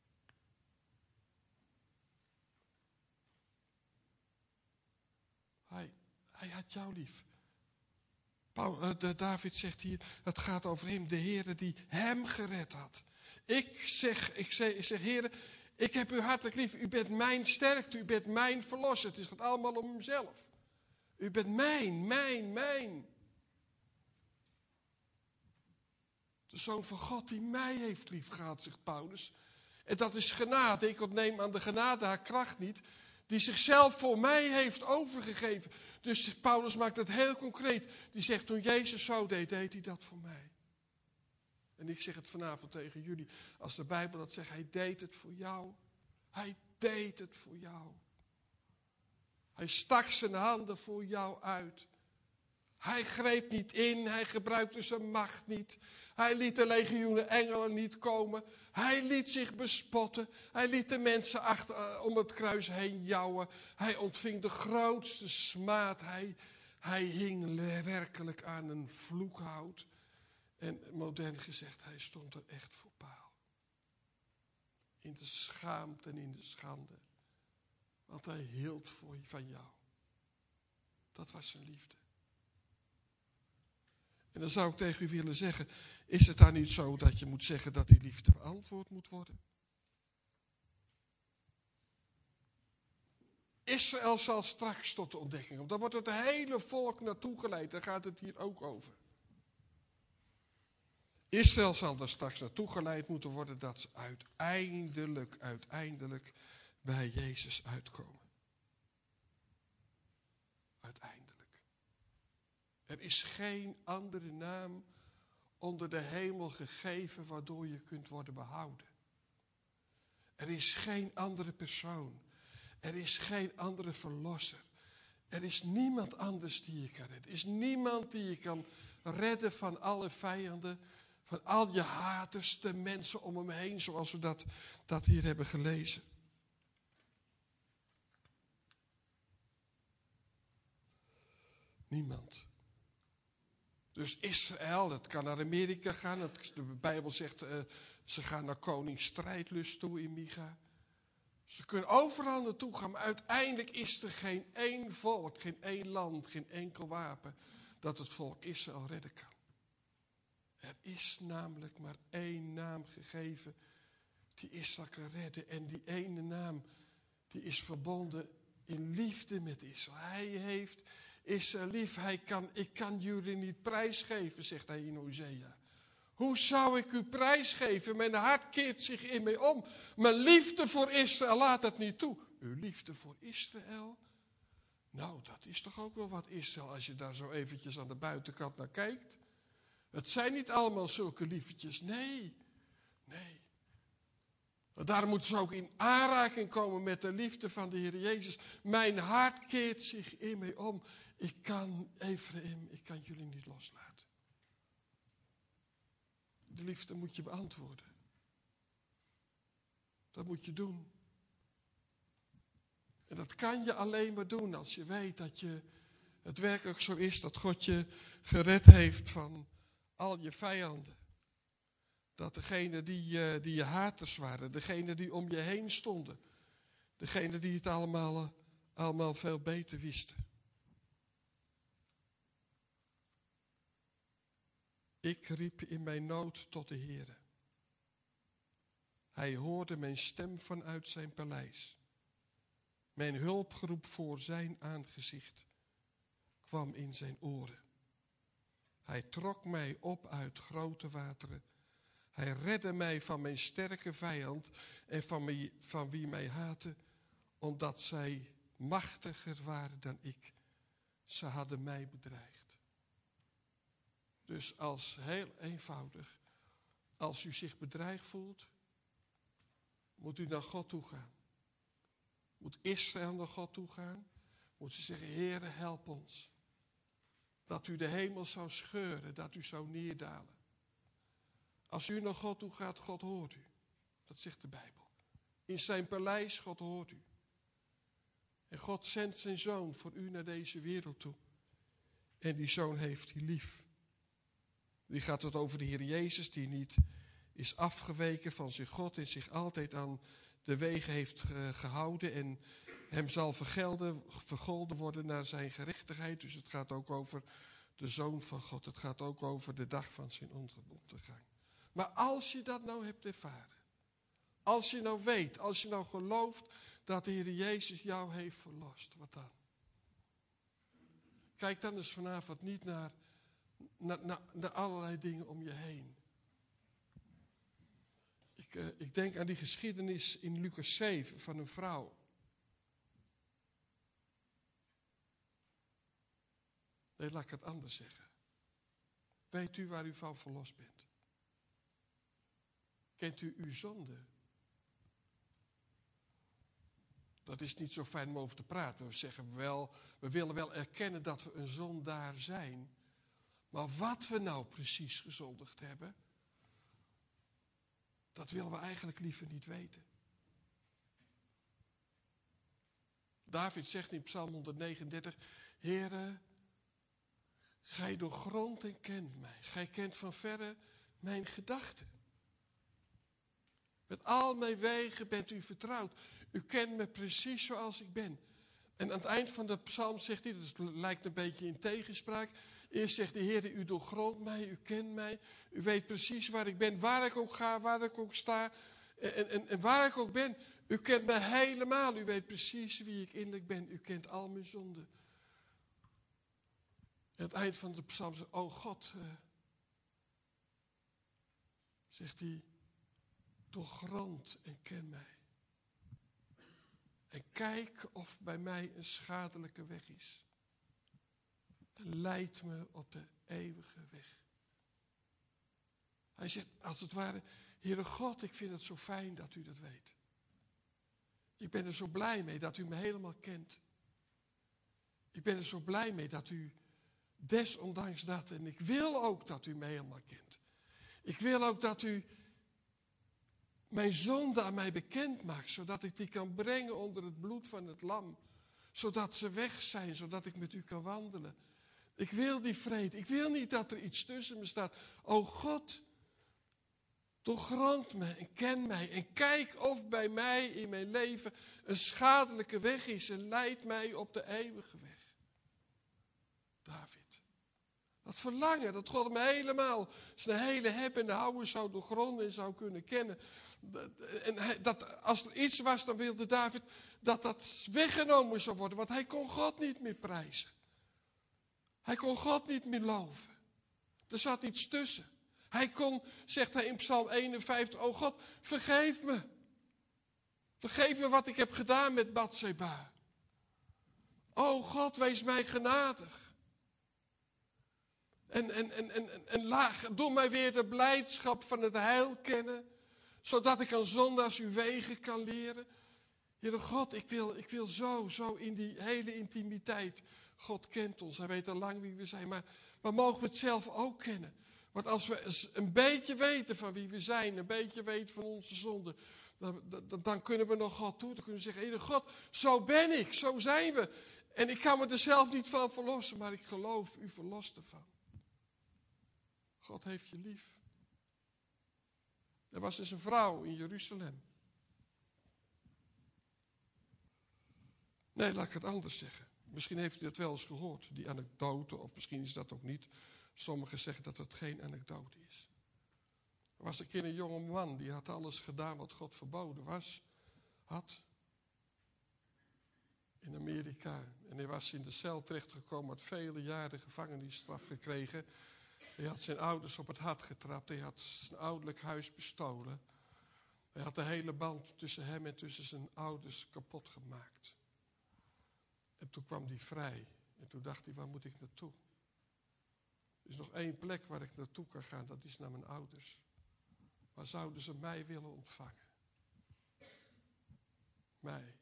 Hij had jou lief. David zegt hier, het gaat over hem, de Heere die hem gered had. Ik zeg, Heere, ik heb u hartelijk lief. U bent mijn sterkte, u bent mijn verlosser. Het gaat allemaal om hemzelf. U bent mijn. De Zoon van God die mij heeft liefgehad, zegt Paulus. En dat is genade. Ik ontneem aan de genade haar kracht niet. Die zichzelf voor mij heeft overgegeven. Dus Paulus maakt het heel concreet. Die zegt, toen Jezus zo deed, deed hij dat voor mij. En ik zeg het vanavond tegen jullie. Als de Bijbel dat zegt, hij deed het voor jou. Hij deed het voor jou. Hij stak zijn handen voor jou uit. Hij greep niet in, hij gebruikte zijn macht niet. Hij liet de legioenen engelen niet komen. Hij liet zich bespotten. Hij liet de mensen om het kruis heen jouwen. Hij ontving de grootste smaad. Hij hing werkelijk aan een vloekhout. En modern gezegd, hij stond er echt voor paal. In de schaamte en in de schande. Want hij hield van jou. Dat was zijn liefde. En dan zou ik tegen u willen zeggen, is het dan niet zo dat je moet zeggen dat die liefde beantwoord moet worden? Israël zal straks tot de ontdekking komen. Daar wordt het hele volk naartoe geleid, daar gaat het hier ook over. Israël zal er straks naartoe geleid moeten worden dat ze uiteindelijk bij Jezus uitkomen. Uiteindelijk. Er is geen andere naam onder de hemel gegeven waardoor je kunt worden behouden. Er is geen andere persoon. Er is geen andere verlosser. Er is niemand anders die je kan redden. Er is niemand die je kan redden van alle vijanden, van al je haters, de mensen om hem heen, zoals we dat hier hebben gelezen. Niemand. Dus Israël, het kan naar Amerika gaan. De Bijbel zegt, ze gaan naar koning Strijdlust toe in Micha. Ze kunnen overal naartoe gaan, maar uiteindelijk is er geen één volk, geen één land, geen enkel wapen dat het volk Israël redden kan. Er is namelijk maar één naam gegeven die Israël kan redden. En die ene naam, die is verbonden in liefde met Israël. Hij heeft Israël lief. Ik kan jullie niet prijsgeven, zegt hij in Hosea. Hoe zou ik u prijsgeven? Mijn hart keert zich in mij om. Mijn liefde voor Israël laat het niet toe. Uw liefde voor Israël? Nou, dat is toch ook wel wat Israël als je daar zo eventjes aan de buitenkant naar kijkt. Het zijn niet allemaal zulke liefetjes. Nee. Daarom moeten ze ook in aanraking komen met de liefde van de Heer Jezus. Mijn hart keert zich in mij om. Ik kan jullie niet loslaten. De liefde moet je beantwoorden. Dat moet je doen. En dat kan je alleen maar doen als je weet dat het werkelijk zo is dat God je gered heeft van al je vijanden. Dat degene die je haters waren, degene die om je heen stonden, degene die het allemaal veel beter wisten. Ik riep in mijn nood tot de Heere. Hij hoorde mijn stem vanuit zijn paleis. Mijn hulpgeroep voor zijn aangezicht kwam in zijn oren. Hij trok mij op uit grote wateren. Hij redde mij van mijn sterke vijand en van wie mij haatte, omdat zij machtiger waren dan ik. Ze hadden mij bedreigd. Dus heel eenvoudig, als u zich bedreigd voelt, moet u naar God toe gaan. Moet Israël naar God toe gaan. Moet ze zeggen, Heere, help ons. Dat u de hemel zou scheuren, dat u zou neerdalen. Als u naar God toe gaat, God hoort u. Dat zegt de Bijbel. In zijn paleis, God hoort u. En God zendt zijn zoon voor u naar deze wereld toe. En die zoon heeft u lief. Die gaat het over de Heer Jezus, die niet is afgeweken van zijn God en zich altijd aan de wegen heeft gehouden en hem zal vergolden worden naar zijn gerechtigheid. Dus het gaat ook over de Zoon van God. Het gaat ook over de dag van zijn ondergang. Maar als je dat nou hebt ervaren, als je nou weet, als je nou gelooft dat de Heer Jezus jou heeft verlost, wat dan? Kijk dan eens vanavond niet naar allerlei dingen om je heen. Ik denk aan die geschiedenis in Lucas 7 van een vrouw. Nee, laat ik het anders zeggen. Weet u waar u van verlost bent? Kent u uw zonde? Dat is niet zo fijn om over te praten. We zeggen wel, we willen wel erkennen dat we een zondaar zijn. Maar wat we nou precies gezondigd hebben, dat willen we eigenlijk liever niet weten. David zegt in Psalm 139, Heere, gij doorgrondt en kent mij. Gij kent van verre mijn gedachten. Met al mijn wegen bent u vertrouwd. U kent me precies zoals ik ben. En aan het eind van de psalm zegt hij, dat lijkt een beetje in tegenspraak. Eerst zegt de Heer, u doorgrondt mij, u kent mij. U weet precies waar ik ben, waar ik ook ga, waar ik ook sta. En waar ik ook ben, u kent mij helemaal. U weet precies wie ik innerlijk ben. U kent al mijn zonden. En aan het eind van de psalm zegt, oh God, zegt hij, doorgrond en ken mij. En kijk of bij mij een schadelijke weg is. En leid me op de eeuwige weg. Hij zegt als het ware, Heere God, ik vind het zo fijn dat u dat weet. Ik ben er zo blij mee dat u me helemaal kent. Ik ben er zo blij mee dat u desondanks dat, en ik wil ook dat u me helemaal kent. Ik wil ook dat u mijn zonde aan mij bekend maakt, zodat ik die kan brengen onder het bloed van het lam. Zodat ze weg zijn, zodat ik met u kan wandelen. Ik wil die vrede. Ik wil niet dat er iets tussen me staat. O God, doorgrond me en ken mij. En kijk of bij mij in mijn leven een schadelijke weg is. En leid mij op de eeuwige weg. David. Dat verlangen, dat God hem helemaal zijn hele hebben en houden zou doorgronden en zou kunnen kennen. En dat, als er iets was, dan wilde David dat dat weggenomen zou worden. Want hij kon God niet meer prijzen. Hij kon God niet meer loven. Er zat iets tussen. Hij kon, zegt hij in Psalm 51, o God, vergeef me. Vergeef me wat ik heb gedaan met Batseba. O God, wees mij genadig. En doe mij weer de blijdschap van het heil kennen. Zodat ik aan zondags uw wegen kan leren. Heere God, ik wil zo in die hele intimiteit. God kent ons, hij weet al lang wie we zijn. Maar mogen we het zelf ook kennen. Want als we een beetje weten van wie we zijn, een beetje weten van onze zonden, dan kunnen we naar God toe. Dan kunnen we zeggen, Heere God, zo ben ik, zo zijn we. En ik kan me er zelf niet van verlossen, maar ik geloof, u verlost ervan. God heeft je lief. Er was dus een vrouw in Jeruzalem. Nee, laat ik het anders zeggen. Misschien heeft u dat wel eens gehoord, die anekdote, of misschien is dat ook niet. Sommigen zeggen dat het geen anekdote is. Er was een keer een jonge man, die had alles gedaan wat God verboden had. In Amerika. En hij was in de cel terechtgekomen, had vele jaren gevangenisstraf gekregen. Hij had zijn ouders op het hart getrapt. Hij had zijn ouderlijk huis bestolen. Hij had de hele band tussen hem en tussen zijn ouders kapot gemaakt. En toen kwam hij vrij. En toen dacht hij, waar moet ik naartoe? Er is nog één plek waar ik naartoe kan gaan. Dat is naar mijn ouders. Waar zouden ze mij willen ontvangen? Mij.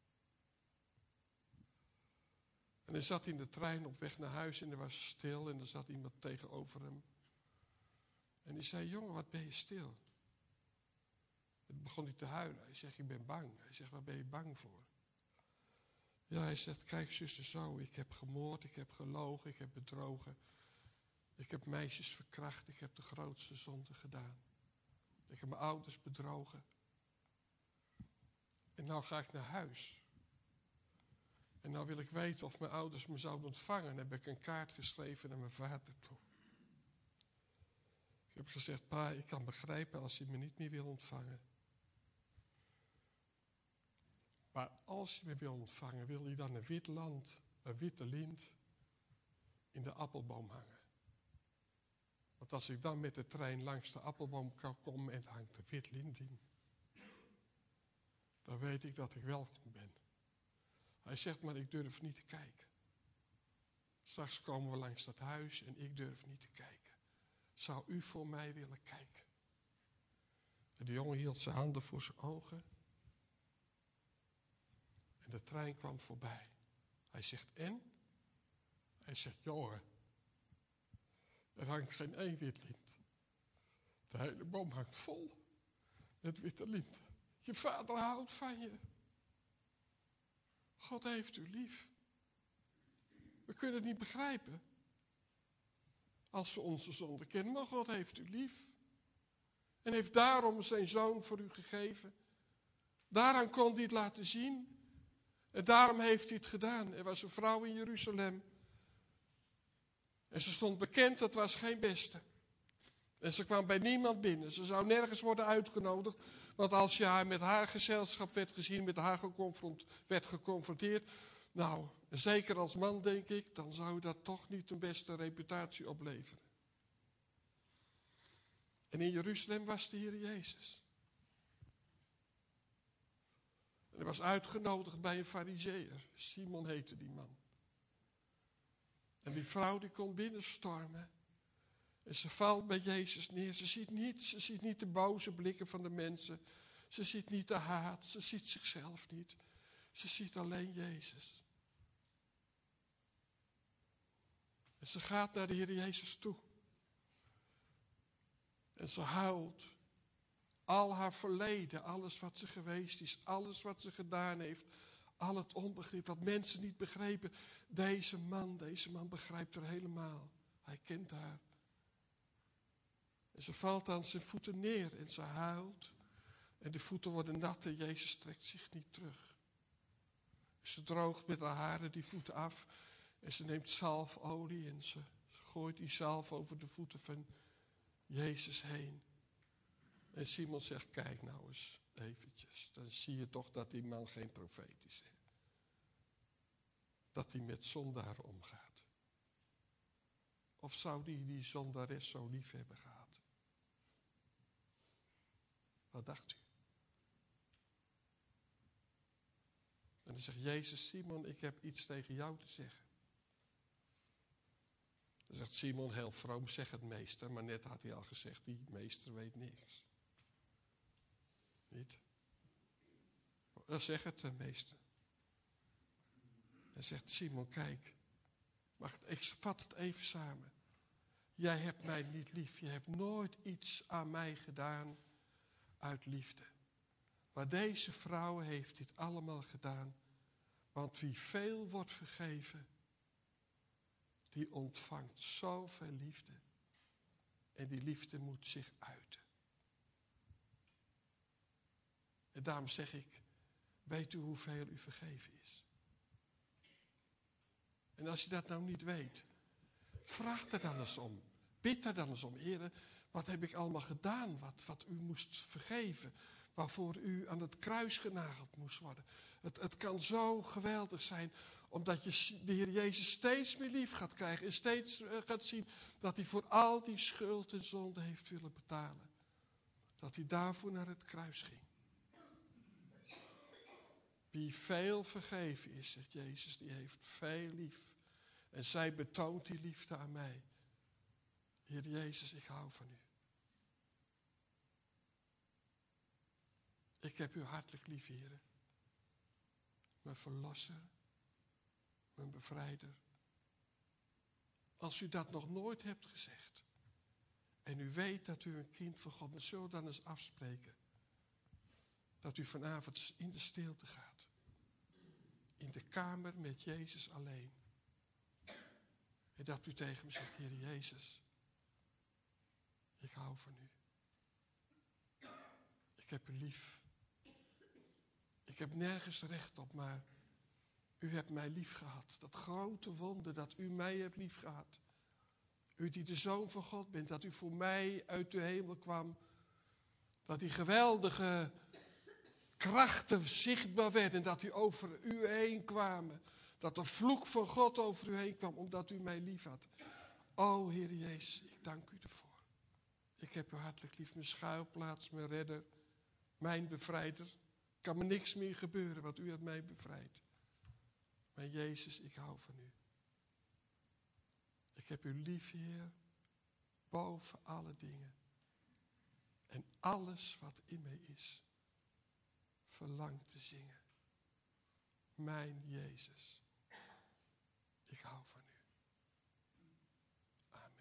En hij zat in de trein op weg naar huis en er was stil en er zat iemand tegenover hem. En hij zei, jongen, wat ben je stil? En toen begon hij te huilen. Hij zegt, ik ben bang. Hij zegt, waar ben je bang voor? Ja, hij zegt, kijk zuster zo, ik heb gemoord, ik heb gelogen, ik heb bedrogen. Ik heb meisjes verkracht, ik heb de grootste zonde gedaan. Ik heb mijn ouders bedrogen. En nou ga ik naar huis. En nou wil ik weten of mijn ouders me zouden ontvangen. Dan heb ik een kaart geschreven naar mijn vader toe. Ik heb gezegd, pa, ik kan begrijpen als hij me niet meer wil ontvangen. Maar als hij me wil ontvangen, wil hij dan een witte lint in de appelboom hangen. Want als ik dan met de trein langs de appelboom kom en er hangt een wit lint in, dan weet ik dat ik welkom ben. Hij zegt, maar ik durf niet te kijken. Straks komen we langs dat huis en ik durf niet te kijken. Zou u voor mij willen kijken? En de jongen hield zijn handen voor zijn ogen. En de trein kwam voorbij. Hij zegt, en? Hij zegt, jongen, er hangt geen één wit lint. De hele boom hangt vol met witte linten. Je vader houdt van je. God heeft u lief. We kunnen het niet begrijpen als we onze zonde kennen, maar God heeft u lief. En heeft daarom zijn zoon voor u gegeven. Daaraan kon hij het laten zien. En daarom heeft hij het gedaan. Er was een vrouw in Jeruzalem. En ze stond bekend, dat was geen beste. En ze kwam bij niemand binnen. Ze zou nergens worden uitgenodigd. Want als je haar met haar gezelschap werd gezien, met haar werd geconfronteerd. Nou, zeker als man denk ik, dan zou dat toch niet een beste reputatie opleveren. En in Jeruzalem was de Heer Jezus. En hij was uitgenodigd bij een farizeeër. Simon heette die man. En die vrouw die kon binnenstormen. En ze valt bij Jezus neer. Ze ziet niet de boze blikken van de mensen. Ze ziet niet de haat. Ze ziet zichzelf niet. Ze ziet alleen Jezus. En ze gaat naar de Heer Jezus toe. En ze huilt. Al haar verleden, alles wat ze geweest is, alles wat ze gedaan heeft, al het onbegrip, wat mensen niet begrepen. Deze man begrijpt haar helemaal. Hij kent haar. En ze valt aan zijn voeten neer en ze huilt. En de voeten worden nat en Jezus trekt zich niet terug. Ze droogt met haar haren die voeten af. En ze neemt zalfolie en ze gooit die zalf over de voeten van Jezus heen. En Simon zegt, kijk nou eens eventjes. Dan zie je toch dat die man geen profeet is. Hè? Dat hij met zondaren omgaat. Of zou die zondares zo lief hebben gehad? Wat dacht u? En dan zegt Jezus, Simon, ik heb iets tegen jou te zeggen. Dan zegt Simon heel vroom, zeg het meester. Maar net had hij al gezegd, die meester weet niks. Niet? Dan zeg het meester. Hij zegt, Simon, kijk. Ik vat het even samen. Jij hebt mij niet lief. Je hebt nooit iets aan mij gedaan uit liefde. Maar deze vrouw heeft dit allemaal gedaan. Want wie veel wordt vergeven, die ontvangt zoveel liefde. En die liefde moet zich uiten. En daarom zeg ik, weet u hoeveel u vergeven is? En als je dat nou niet weet, vraag er dan eens om. Bid er dan eens om. Heer, wat heb ik allemaal gedaan wat u moest vergeven? Waarvoor u aan het kruis genageld moest worden. Het kan zo geweldig zijn, omdat je de Heer Jezus steeds meer lief gaat krijgen. En steeds gaat zien dat hij voor al die schuld en zonde heeft willen betalen. Dat hij daarvoor naar het kruis ging. Wie veel vergeven is, zegt Jezus, die heeft veel lief. En zij betoont die liefde aan mij. Heer Jezus, ik hou van u. Ik heb u hartelijk lief, Heer. Mijn verlosser, mijn bevrijder. Als u dat nog nooit hebt gezegd, en u weet dat u een kind van God bent, zullen we dan eens afspreken. Dat u vanavond in de stilte gaat. In de kamer met Jezus alleen. En dat u tegen hem zegt, Heer Jezus, ik hou van u. Ik heb u lief. Ik heb nergens recht op, maar u hebt mij lief gehad. Dat grote wonder dat u mij hebt lief gehad. U die de Zoon van God bent, dat u voor mij uit de hemel kwam. Dat die geweldige krachten zichtbaar werden, dat die over u heen kwamen. Dat de vloek van God over u heen kwam, omdat u mij lief had. O Heer Jezus, ik dank u ervoor. Ik heb u hartelijk lief, mijn schuilplaats, mijn redder, mijn bevrijder. Kan me niks meer gebeuren, want u hebt mij bevrijd. Maar Jezus, ik hou van u. Ik heb u lief, Heer, boven alle dingen. En alles wat in mij is, verlangt te zingen. Mijn Jezus, ik hou van u. Amen.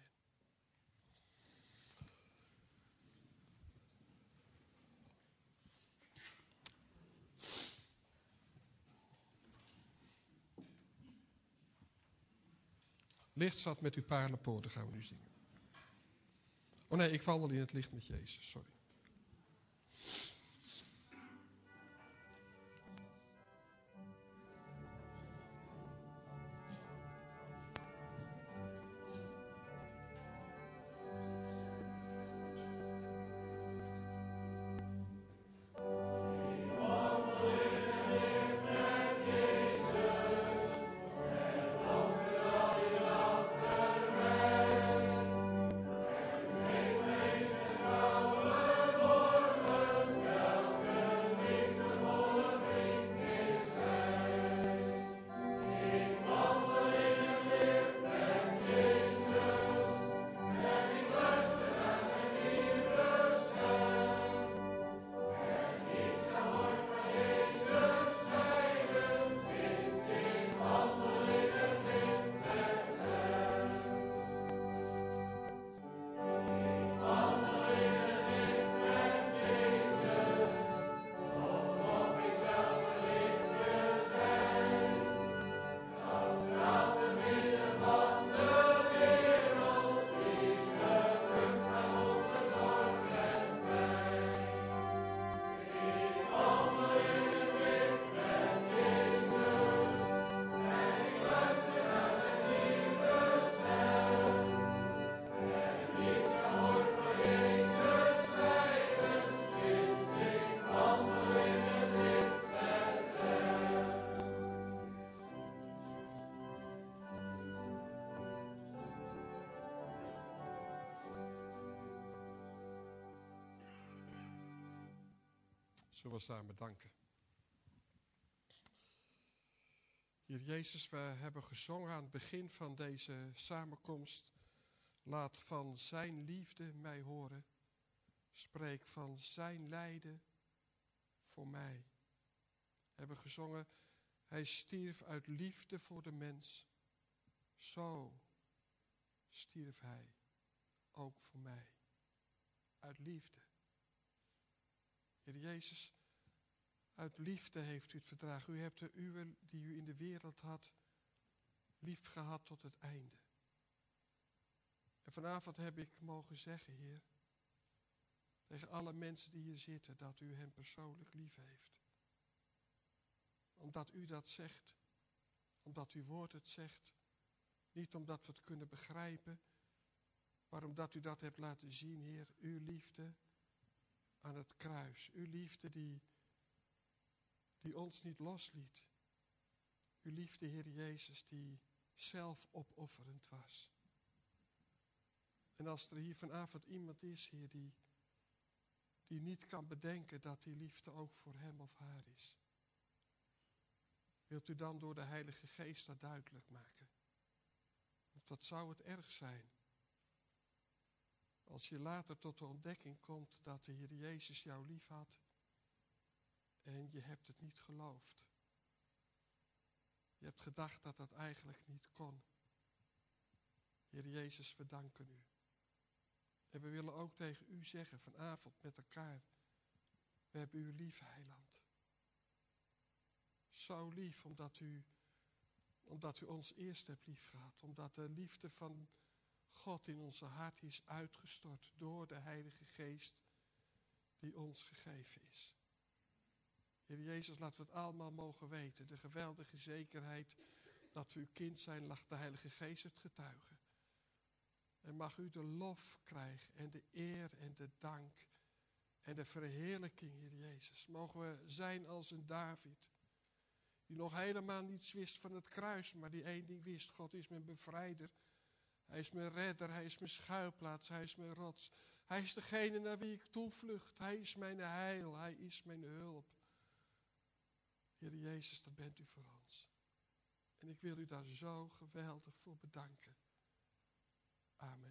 Licht zat met uw paarlenpoorten gaan we nu zingen. Oh nee, ik wandel in het licht met Jezus, sorry. Zullen we samen danken. Heer Jezus, we hebben gezongen aan het begin van deze samenkomst. Laat van zijn liefde mij horen. Spreek van zijn lijden voor mij. We hebben gezongen, hij stierf uit liefde voor de mens. Zo stierf hij ook voor mij. Uit liefde. Heer Jezus, uit liefde heeft u het verdragen. U hebt de uwe die u in de wereld had, lief gehad tot het einde. En vanavond heb ik mogen zeggen, Heer, tegen alle mensen die hier zitten, dat u hen persoonlijk lief heeft. Omdat u dat zegt, omdat uw woord het zegt, niet omdat we het kunnen begrijpen, maar omdat u dat hebt laten zien, Heer, uw liefde aan het kruis. Uw liefde die ons niet losliet. Uw liefde, Heer Jezus, die zelfopofferend was. En als er hier vanavond iemand is, Heer, die niet kan bedenken dat die liefde ook voor hem of haar is. Wilt u dan door de Heilige Geest dat duidelijk maken? Want wat zou het erg zijn als je later tot de ontdekking komt dat de Heer Jezus jou lief had en je hebt het niet geloofd. Je hebt gedacht dat dat eigenlijk niet kon. Heer Jezus, we danken u. En we willen ook tegen u zeggen vanavond met elkaar, we hebben u lief, Heiland. Zo lief omdat u ons eerst hebt lief gehad. Omdat de liefde van God in onze hart is uitgestort door de Heilige Geest die ons gegeven is. Heer Jezus, laten we het allemaal mogen weten. De geweldige zekerheid dat we uw kind zijn, laat de Heilige Geest het getuigen. En mag u de lof krijgen en de eer en de dank en de verheerlijking, Heer Jezus. Mogen we zijn als een David, die nog helemaal niets wist van het kruis, maar die één ding wist: God is mijn bevrijder. Hij is mijn redder, hij is mijn schuilplaats, hij is mijn rots. Hij is degene naar wie ik toevlucht. Hij is mijn heil. Hij is mijn hulp. Heer Jezus, dat bent u voor ons. En ik wil u daar zo geweldig voor bedanken. Amen.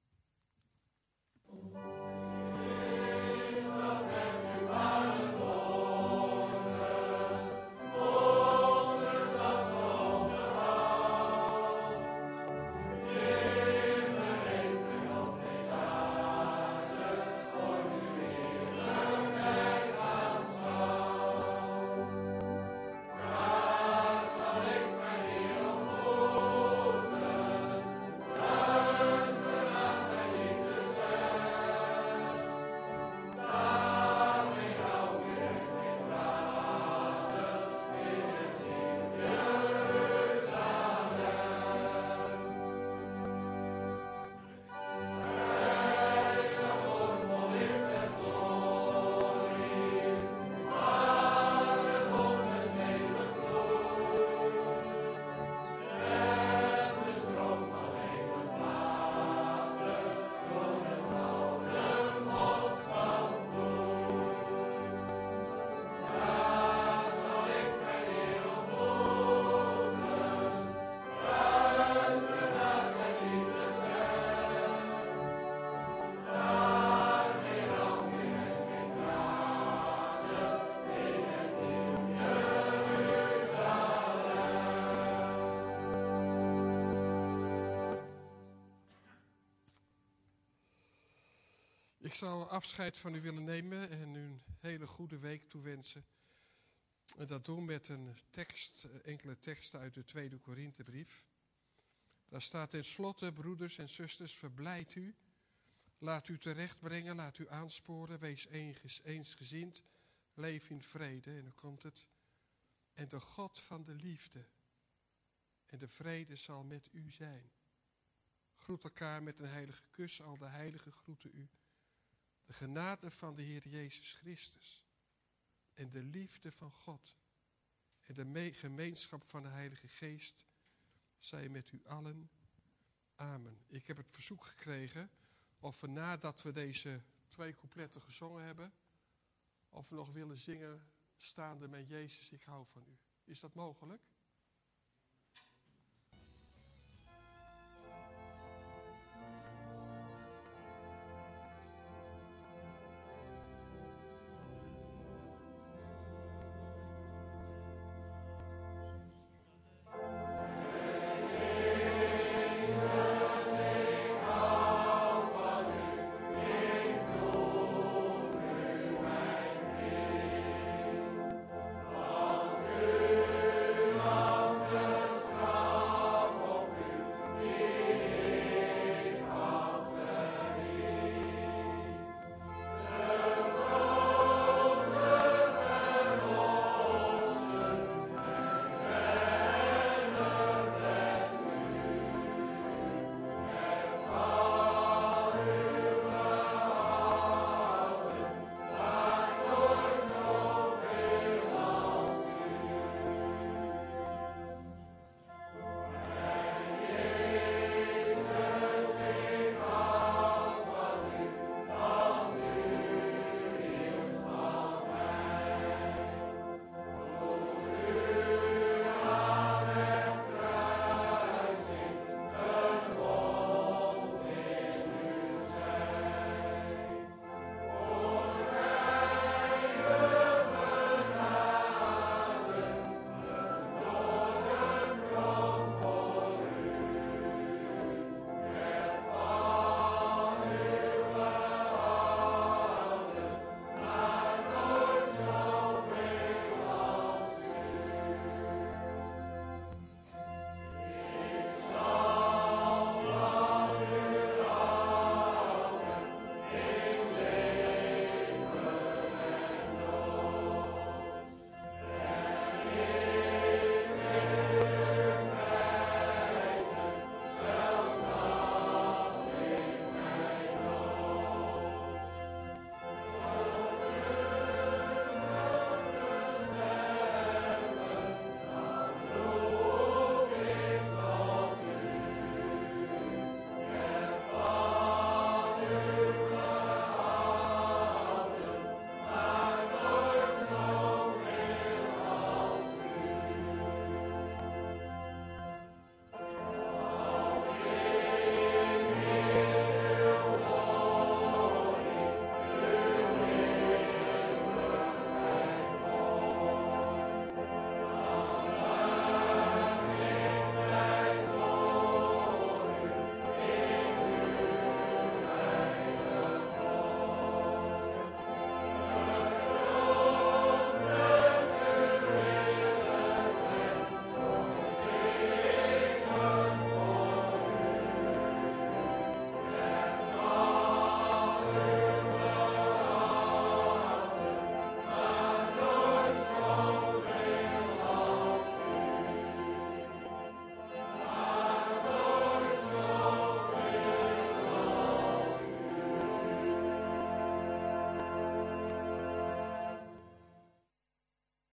Ik zou afscheid van u willen nemen en u een hele goede week toewensen. En dat doen met een tekst, enkele teksten uit de Tweede Korinthebrief. Daar staat tenslotte, broeders en zusters, verblijd u. Laat u terechtbrengen, laat u aansporen, wees eensgezind, leef in vrede. En dan komt het. En de God van de liefde en de vrede zal met u zijn. Groet elkaar met een heilige kus, al de heiligen groeten u. De genade van de Heer Jezus Christus en de liefde van God en de gemeenschap van de Heilige Geest zij met u allen. Amen. Ik heb het verzoek gekregen of we nadat we deze 2 coupletten gezongen hebben, of we nog willen zingen staande met Jezus, ik hou van u. Is dat mogelijk?